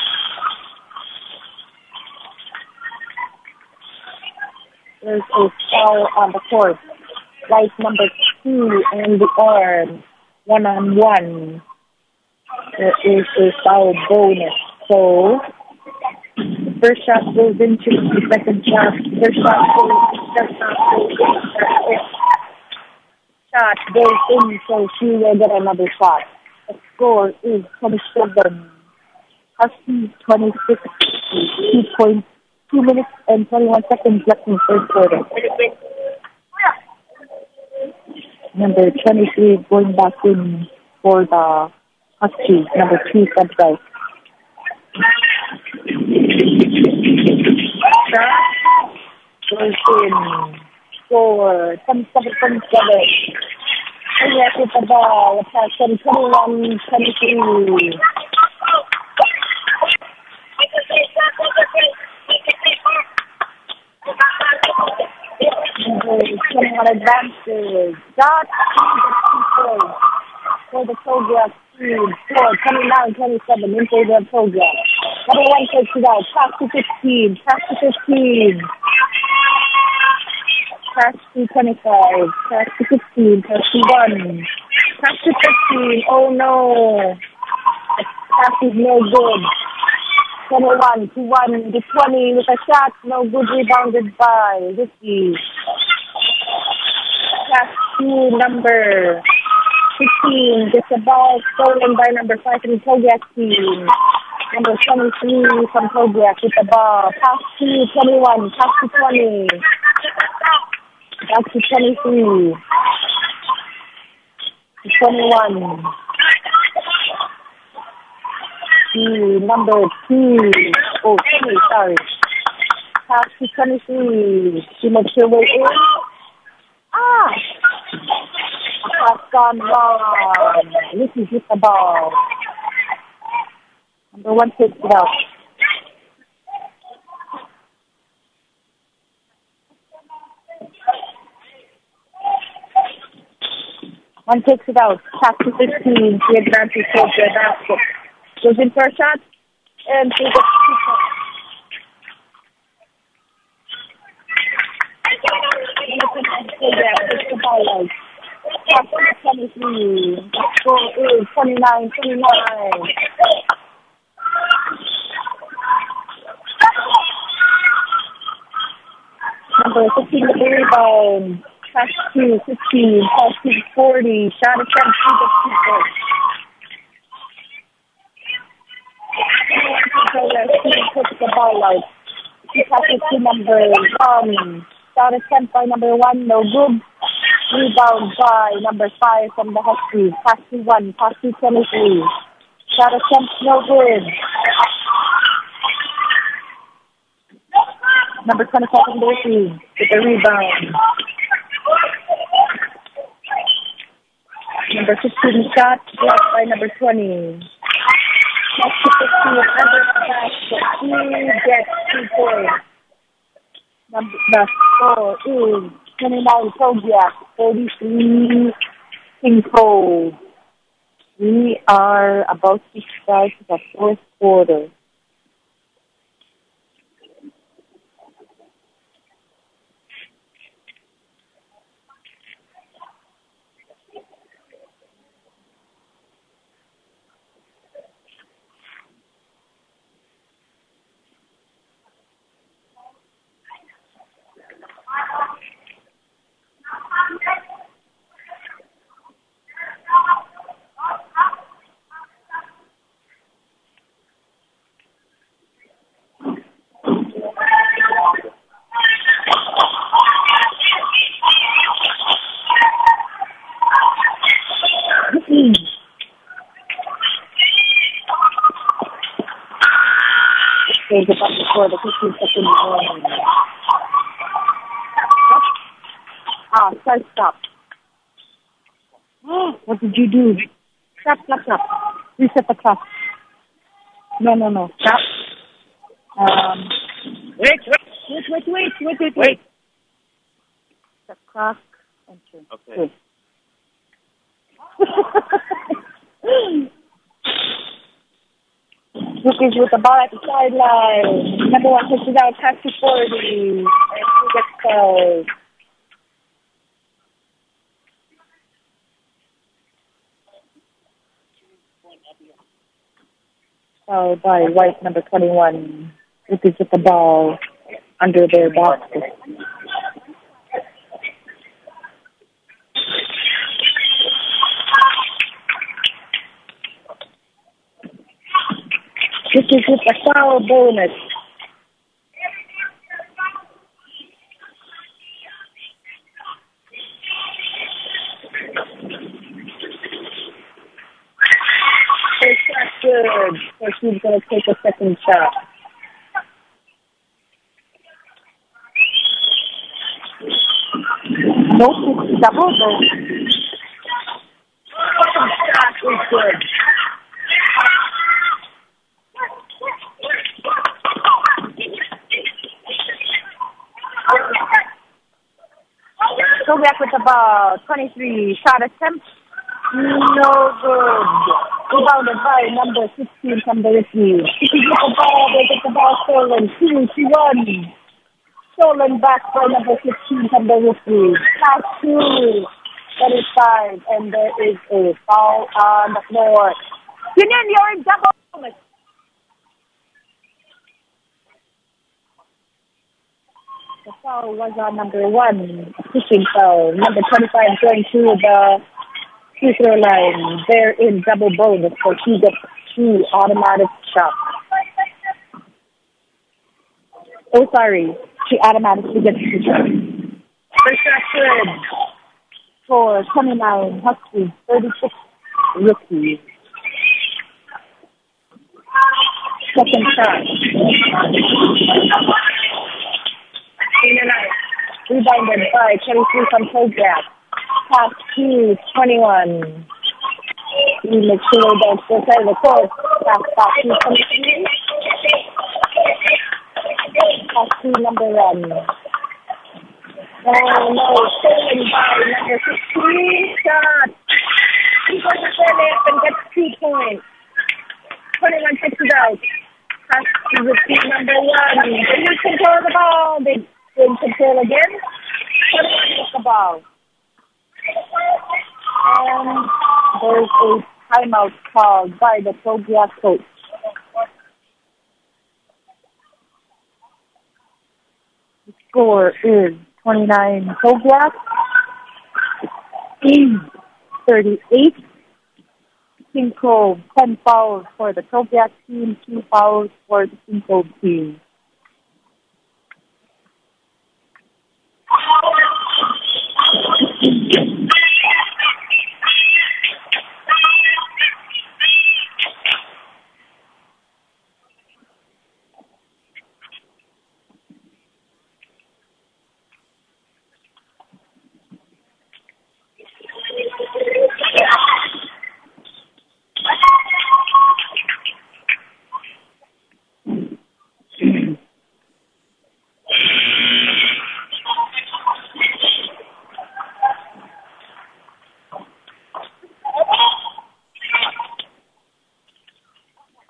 There's a foul on the court. Right number two and the arm. One on one. There is a foul bonus. So, the first shot goes into the second shot. First shot goes, first shot goes in. Shot goes in, so she will get another shot. The score is twenty-seven. Huskies twenty-six. Two points, two minutes and twenty-one seconds left in the third quarter. Number twenty-three going back in for the Huskies. Number two subside. Shot goes in. Score twenty-seven twenty-seven. Togiak with the ball. Pass twenty-one twenty-three. twenty-one advances. Shot for the Togiak team. Score twenty-nine twenty-seven in favor of Togiak. Number one takes it out. Pass to fifteen. Pass to fifteen. Pass to twenty-five. Pass to fifteen. Pass to one. Pass to fifteen. Oh no. Pass is no good. twenty-one to one to twenty with a shot. No good. Rebounded by Ricky. Pass to number fifteen. Gets the ball stolen by number five from the Togiak team. Number twenty-three from Togiak with the ball. Pass to twenty-one. Pass to twenty. Pass to twenty-three. To twenty-one. To number two. Oh, two, sorry. Pass to twenty-three. She makes her way in. Ah! Pass gone wrong. This is with the ball. Number one takes it out. One takes it out. Pass to fifteen. She advances towards the basket. Goes in for a shot. And she gets two points. It's the ball out. Pass to twenty-three. Score is twenty-nine twenty-nine. Number fifteen with the rebound. Pass to fifteen, pass to forty, shot attempt to the people. She puts the ball out. She passes to number one. Shot attempt by number one, no good. Rebound by number five from the Huskies. Pass to one, pass to twenty-three. Shot attempt, no good. Number twenty-four from the Huskies with the rebound. Number fifteen shot blocked by number twenty. Next to fifteen, under basket. He gets two points. Number, the score is twenty-nine Togiak, thirty-three Kinko. We are about to start the fourth quarter. Okay, get back before the fifteen second warning. Ah, start, stop. What did you do? Stop, stop, stop. Reset the clock. No, no, no. Stop. Um, Wait, wait. wait, wait, wait, wait, wait, wait. The clock. Enter. Okay. Rookies with the ball at the sideline. Number one pushes out, pass to forty. And he gets fouled. Fouled by White, number twenty-one. Rookies with the ball under their basket. This is with a foul bonus. First shot good. So she's going to take a second shot. Nope, it's double bonus. Second shot is good. Go back with the ball. twenty-three. Shot attempt. No good. Rebounded by number sixteen from the Ricky. She get the ball. They get the ball stolen. Two to one. Stolen back by number sixteen from the Ricky. Pass two. That is five. And there is a foul on the floor. Union, you're in double. The foul was on number one, pushing foul. Number twenty-five going to the free throw line. They're in double bonus, so she gets two automatic shots. Oh, sorry. She automatically gets two shots. First shot good for twenty-nine Huskies, thirty-six Rookies. Second shot. Rebounded by twenty-three from Togiak. Pass to twenty-one. We make sure they don't go play the court. Pass back to twenty-three. Pass to number one. Oh no, stolen by number fifteen. Shot. He goes to turn it and gets two points. twenty-one takes it out. Pass to the team number one. They lose control of the ball. They in control again. twenty-one takes the ball. And there's a timeout called by the Togiak coach. The score is twenty-nine Togiak, thirty-eight. King Cove, ten fouls for the Togiak team, two fouls for the King Cove team.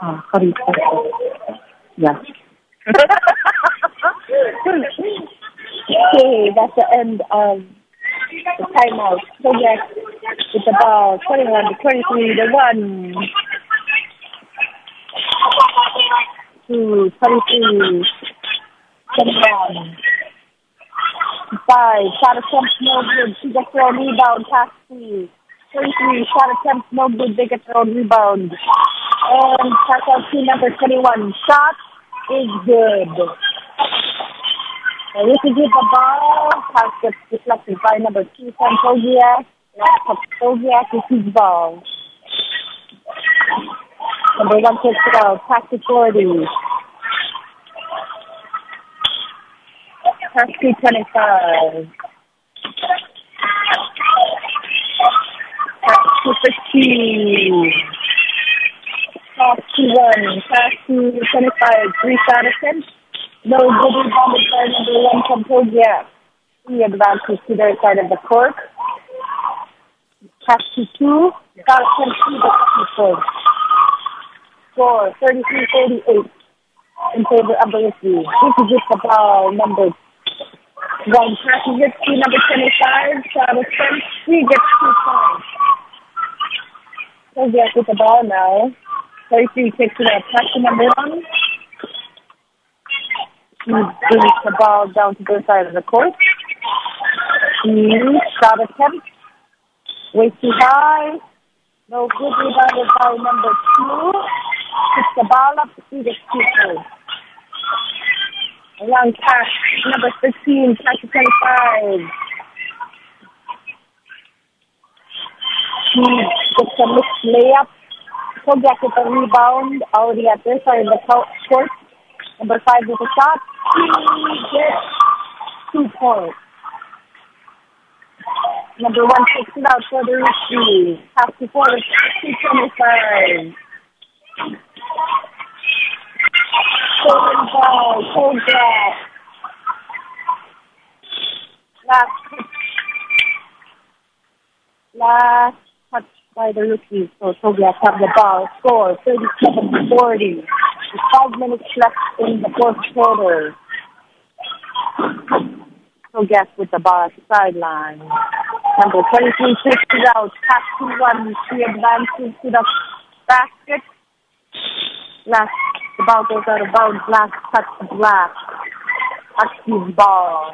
Uh, curry pepper. Yeah. Okay, that's the end of the timeout. So yes, it's about twenty-one to twenty-three to one to twenty-three, twenty-one. Five, shot attempt, no good. She gets her own rebound, pass three. twenty-three, shot attempt, no good. They get their own rebound. And pass out to number twenty-one. Shot is good. And if you get the ball, pass gets deflected by number two, Santogia. Last up, Santogia receives the ball. Number one takes it out, pass to forty. Pass to twenty-five. Pass to fifteen. Pass to one. Pass to twenty-five. Three shot attempts. No good rebounded by number one, Santogia. He advances to their side of the court. Pass to two. Shot attempt to the people. Score thirty-three thirty-eight in favor of the Ricky. This is just the ball number one. Passes it to number twenty-five. Shot attempt. He gets two points. So yes, with the ball now. thirty-three takes it out. Pass to number one. He brings the ball down to the side of the court. He shot attempt. Way too high. No good rebounded by number two. Puts the ball up. He gets two points. A long pass. Number fifteen. Pass to twenty-five. He gets a mixed layup. Kojak with a rebound. Already at their side of the court. Number five with a shot. He gets two points. Number one takes it out for the Ricky. Pass to four to two twenty-five. Stolen ball. Kojak. Last touch. Last touch by the Ricky. So Kojak have the ball. Score thirty-seven to forty. With five minutes left in the fourth quarter. Kojak with the ball at the sideline. Number twenty-three takes it out. Pass to one. She advances to the basket. Last, the ball goes out of bounds. Last touch to Black. Active ball.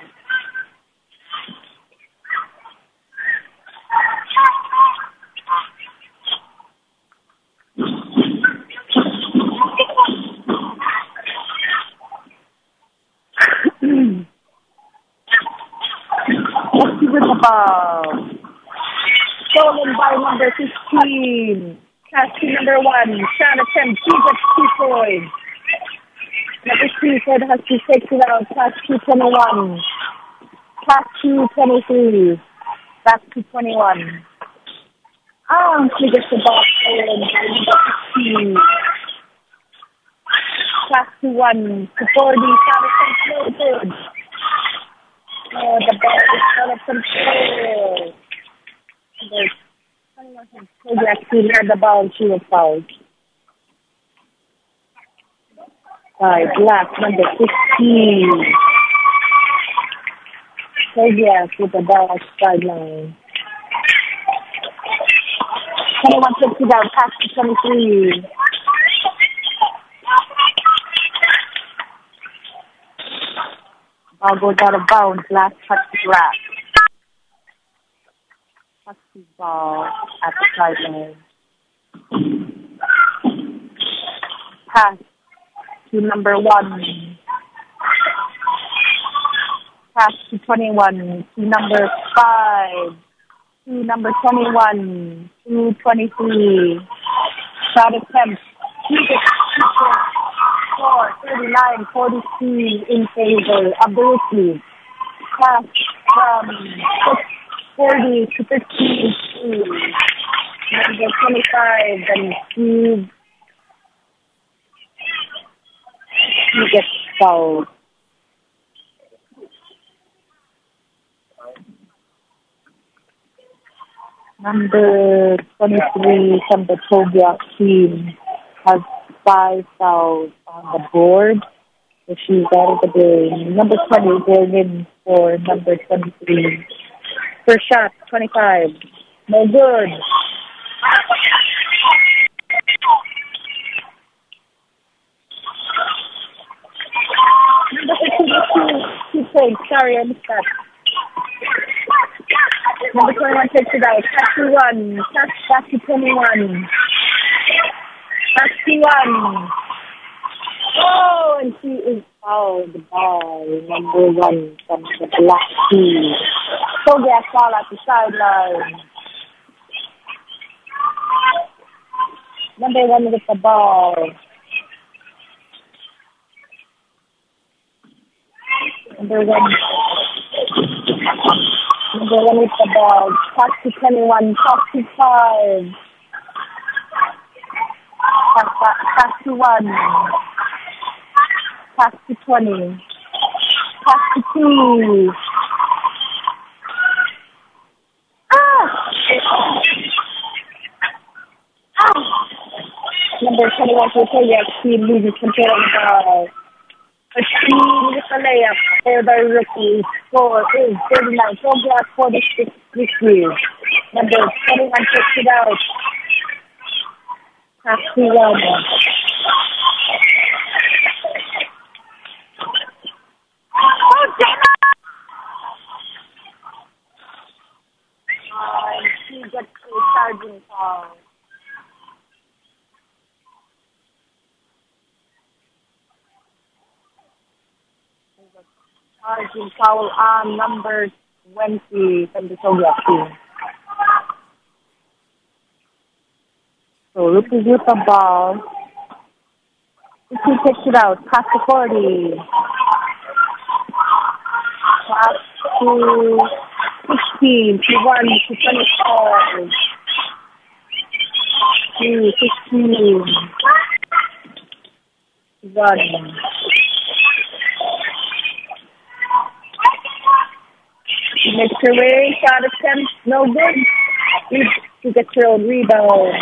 Let's see with the ball. Stolen by number fifteen. Pass to number one. Shot attempt. He gets two points. Number two for the Huskies takes it out. Pass to twenty-one. Pass to twenty-three. Back to twenty-one. Oh, she gets the ball stolen by number fifteen. Pass to one. To forty. Shot attempt. No good. Oh, the ball is out of control. Kojak had the ball and she was fouled. By Black, number fifteen. Kojak with the ball at the sideline. twenty-one takes it out, pass to twenty-three. Ball goes out of bounds. Last touch to Black. Husky's ball at the sideline. Pass to number one. Pass to twenty-one. To number five. To number twenty-one. To twenty-three. Shot attempt. Score thirty-nine forty-three in favor of the Rookies. Pass from forty to fifteen. Number twenty-five, and Steve. He gets fouled. Number twenty-three from the Tobias team has five fouls on the board. So she's out of the game. Number twenty going in for number twenty-three. First shot, twenty-five. No good. Number fifteen, two points. Sorry, I missed that. Number twenty-one takes it out. Pass to one. Pass back to twenty-one. Pass to one. Oh, and she is fouled the ball. Number one from the black team. So they foul at the sideline. Number one with the ball. Number one. Number one with the ball. Pass to twenty-one. Pass to five. Pass, pass, pass to one. Pass to twenty. Pass to two. Ah! Ah! Number twenty-one for Koyak. She loses control of the ball. A team with a layup for the rookie. Score is thirty-nine. Koyak forty-six this year. Number twenty-one takes it out. Pass to one. Oh, Jenna! Uh, she gets a charging foul. Charging foul on number twenty from the Soviet team. So rookie with the ball. Rookie takes it out. Pass to forty. Pass to sixteen. To one. To twenty-four. To sixteen. one. She makes her way. Shot attempt. No good. She gets her own rebound.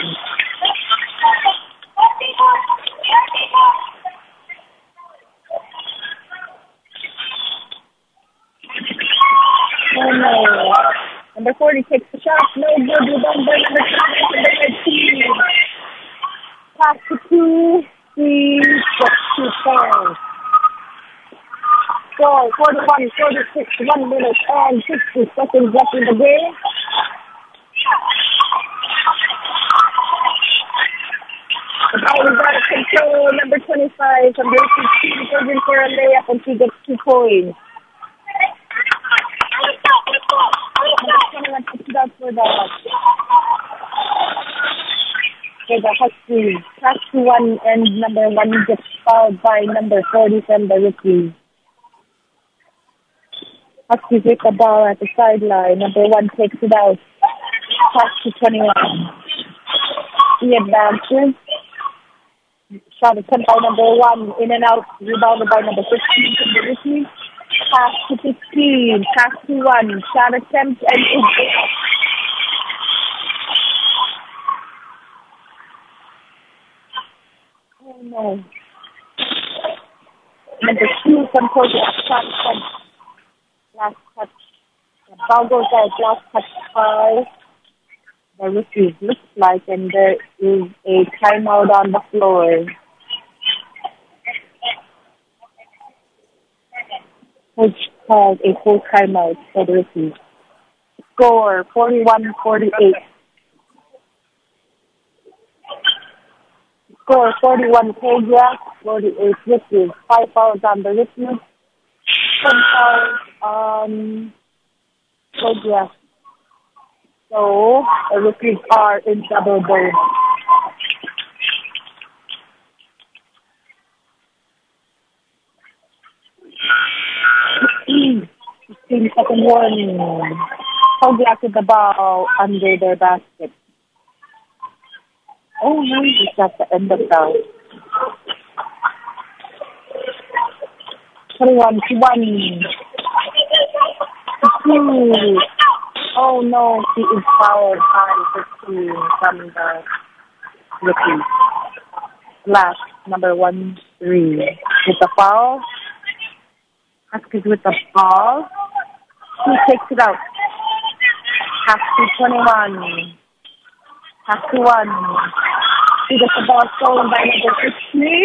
Oh no. Number forty takes the shot. No good. Rebound by number seven. Pass to two. Three. Gets two points. Score forty-one forty-six. One minute and sixty seconds left in the game. The ball is out of control. Number twenty-five from the team goes in for a layup and she gets two points. Number twenty-one puts it out for the for the Huskies. Pass to one and number one gets fouled by number forty from the rookie. Huskies with the ball at the sideline. Number one takes it out. Pass to twenty-one. He advances. Shot attempt by number one. In and out. Rebounded by number fifteen from the rookie. Pass to fifteen. Pass to one. Shot attempt and it's oh no. Number two from Kodak. Shot attempt. Last touch. The ball goes out. Last touch by the rookies. Looks like, and there is a timeout on the floor. Coach called a full timeout for the rookies. Score forty-one forty-eight. Score forty-one Kodak, forty-eight rookies. Five fouls on the rookies. Ten fouls on Kodak. So, the rookies are in double bonus. fifteen second warning. Kodak with the ball under their basket. Oh no, it's at the end of the twenty-one to one. Two. Oh no, she is fouled on fifteen from the rookie. Last number one, three. With the foul. Huskies with the ball. He takes it out. Husky twenty-one. Husky one. He gets the ball stolen by number sixteen.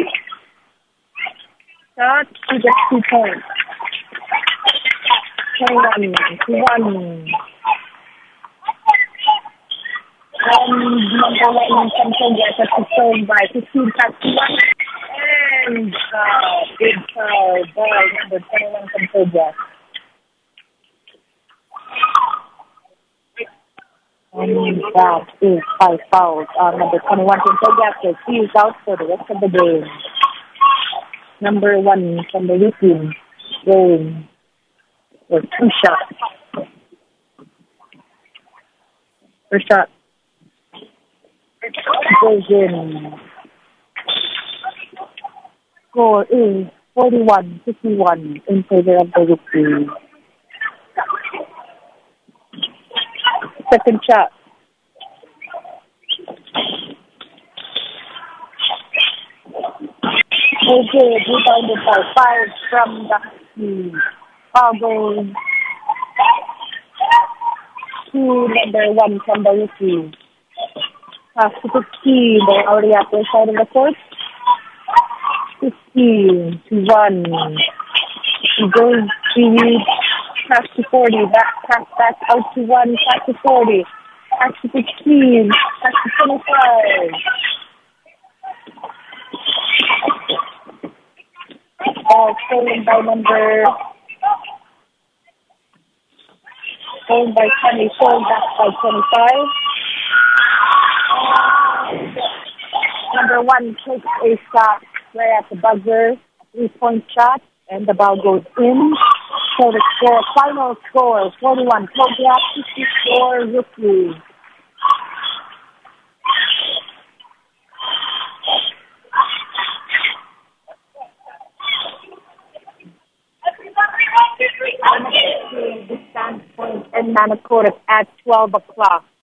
Shot. He gets two points. twenty-one. one. And number one, something gets a stolen by fifteen. Husky one. And uh, big foul by number twenty-one from Toja. And that is five fouls on number twenty-one from Toja. So he is out for the rest of the game. Number one from the Wiki going for two shots. First shot goes in. Score is forty-one fifty-one in favor of the Wiki. Second shot. Okay, rebounded by five from the Huskies. Foul goes to number one from the Wiki. Pass to fifteen. They're already at their side of the court. fifteen to one. He goes to pass to forty. Back, pass back out to one. Pass to forty. Pass to fifteen. Pass to twenty-five. Ball stolen by number. Stolen by twenty. Stolen back by twenty-five. Number one takes a shot right at the buzzer, a three-point shot, and the ball goes in. So the score, final score, forty-one Togiak, fifty-four Wiki. The stand point in Manakota at twelve o'clock.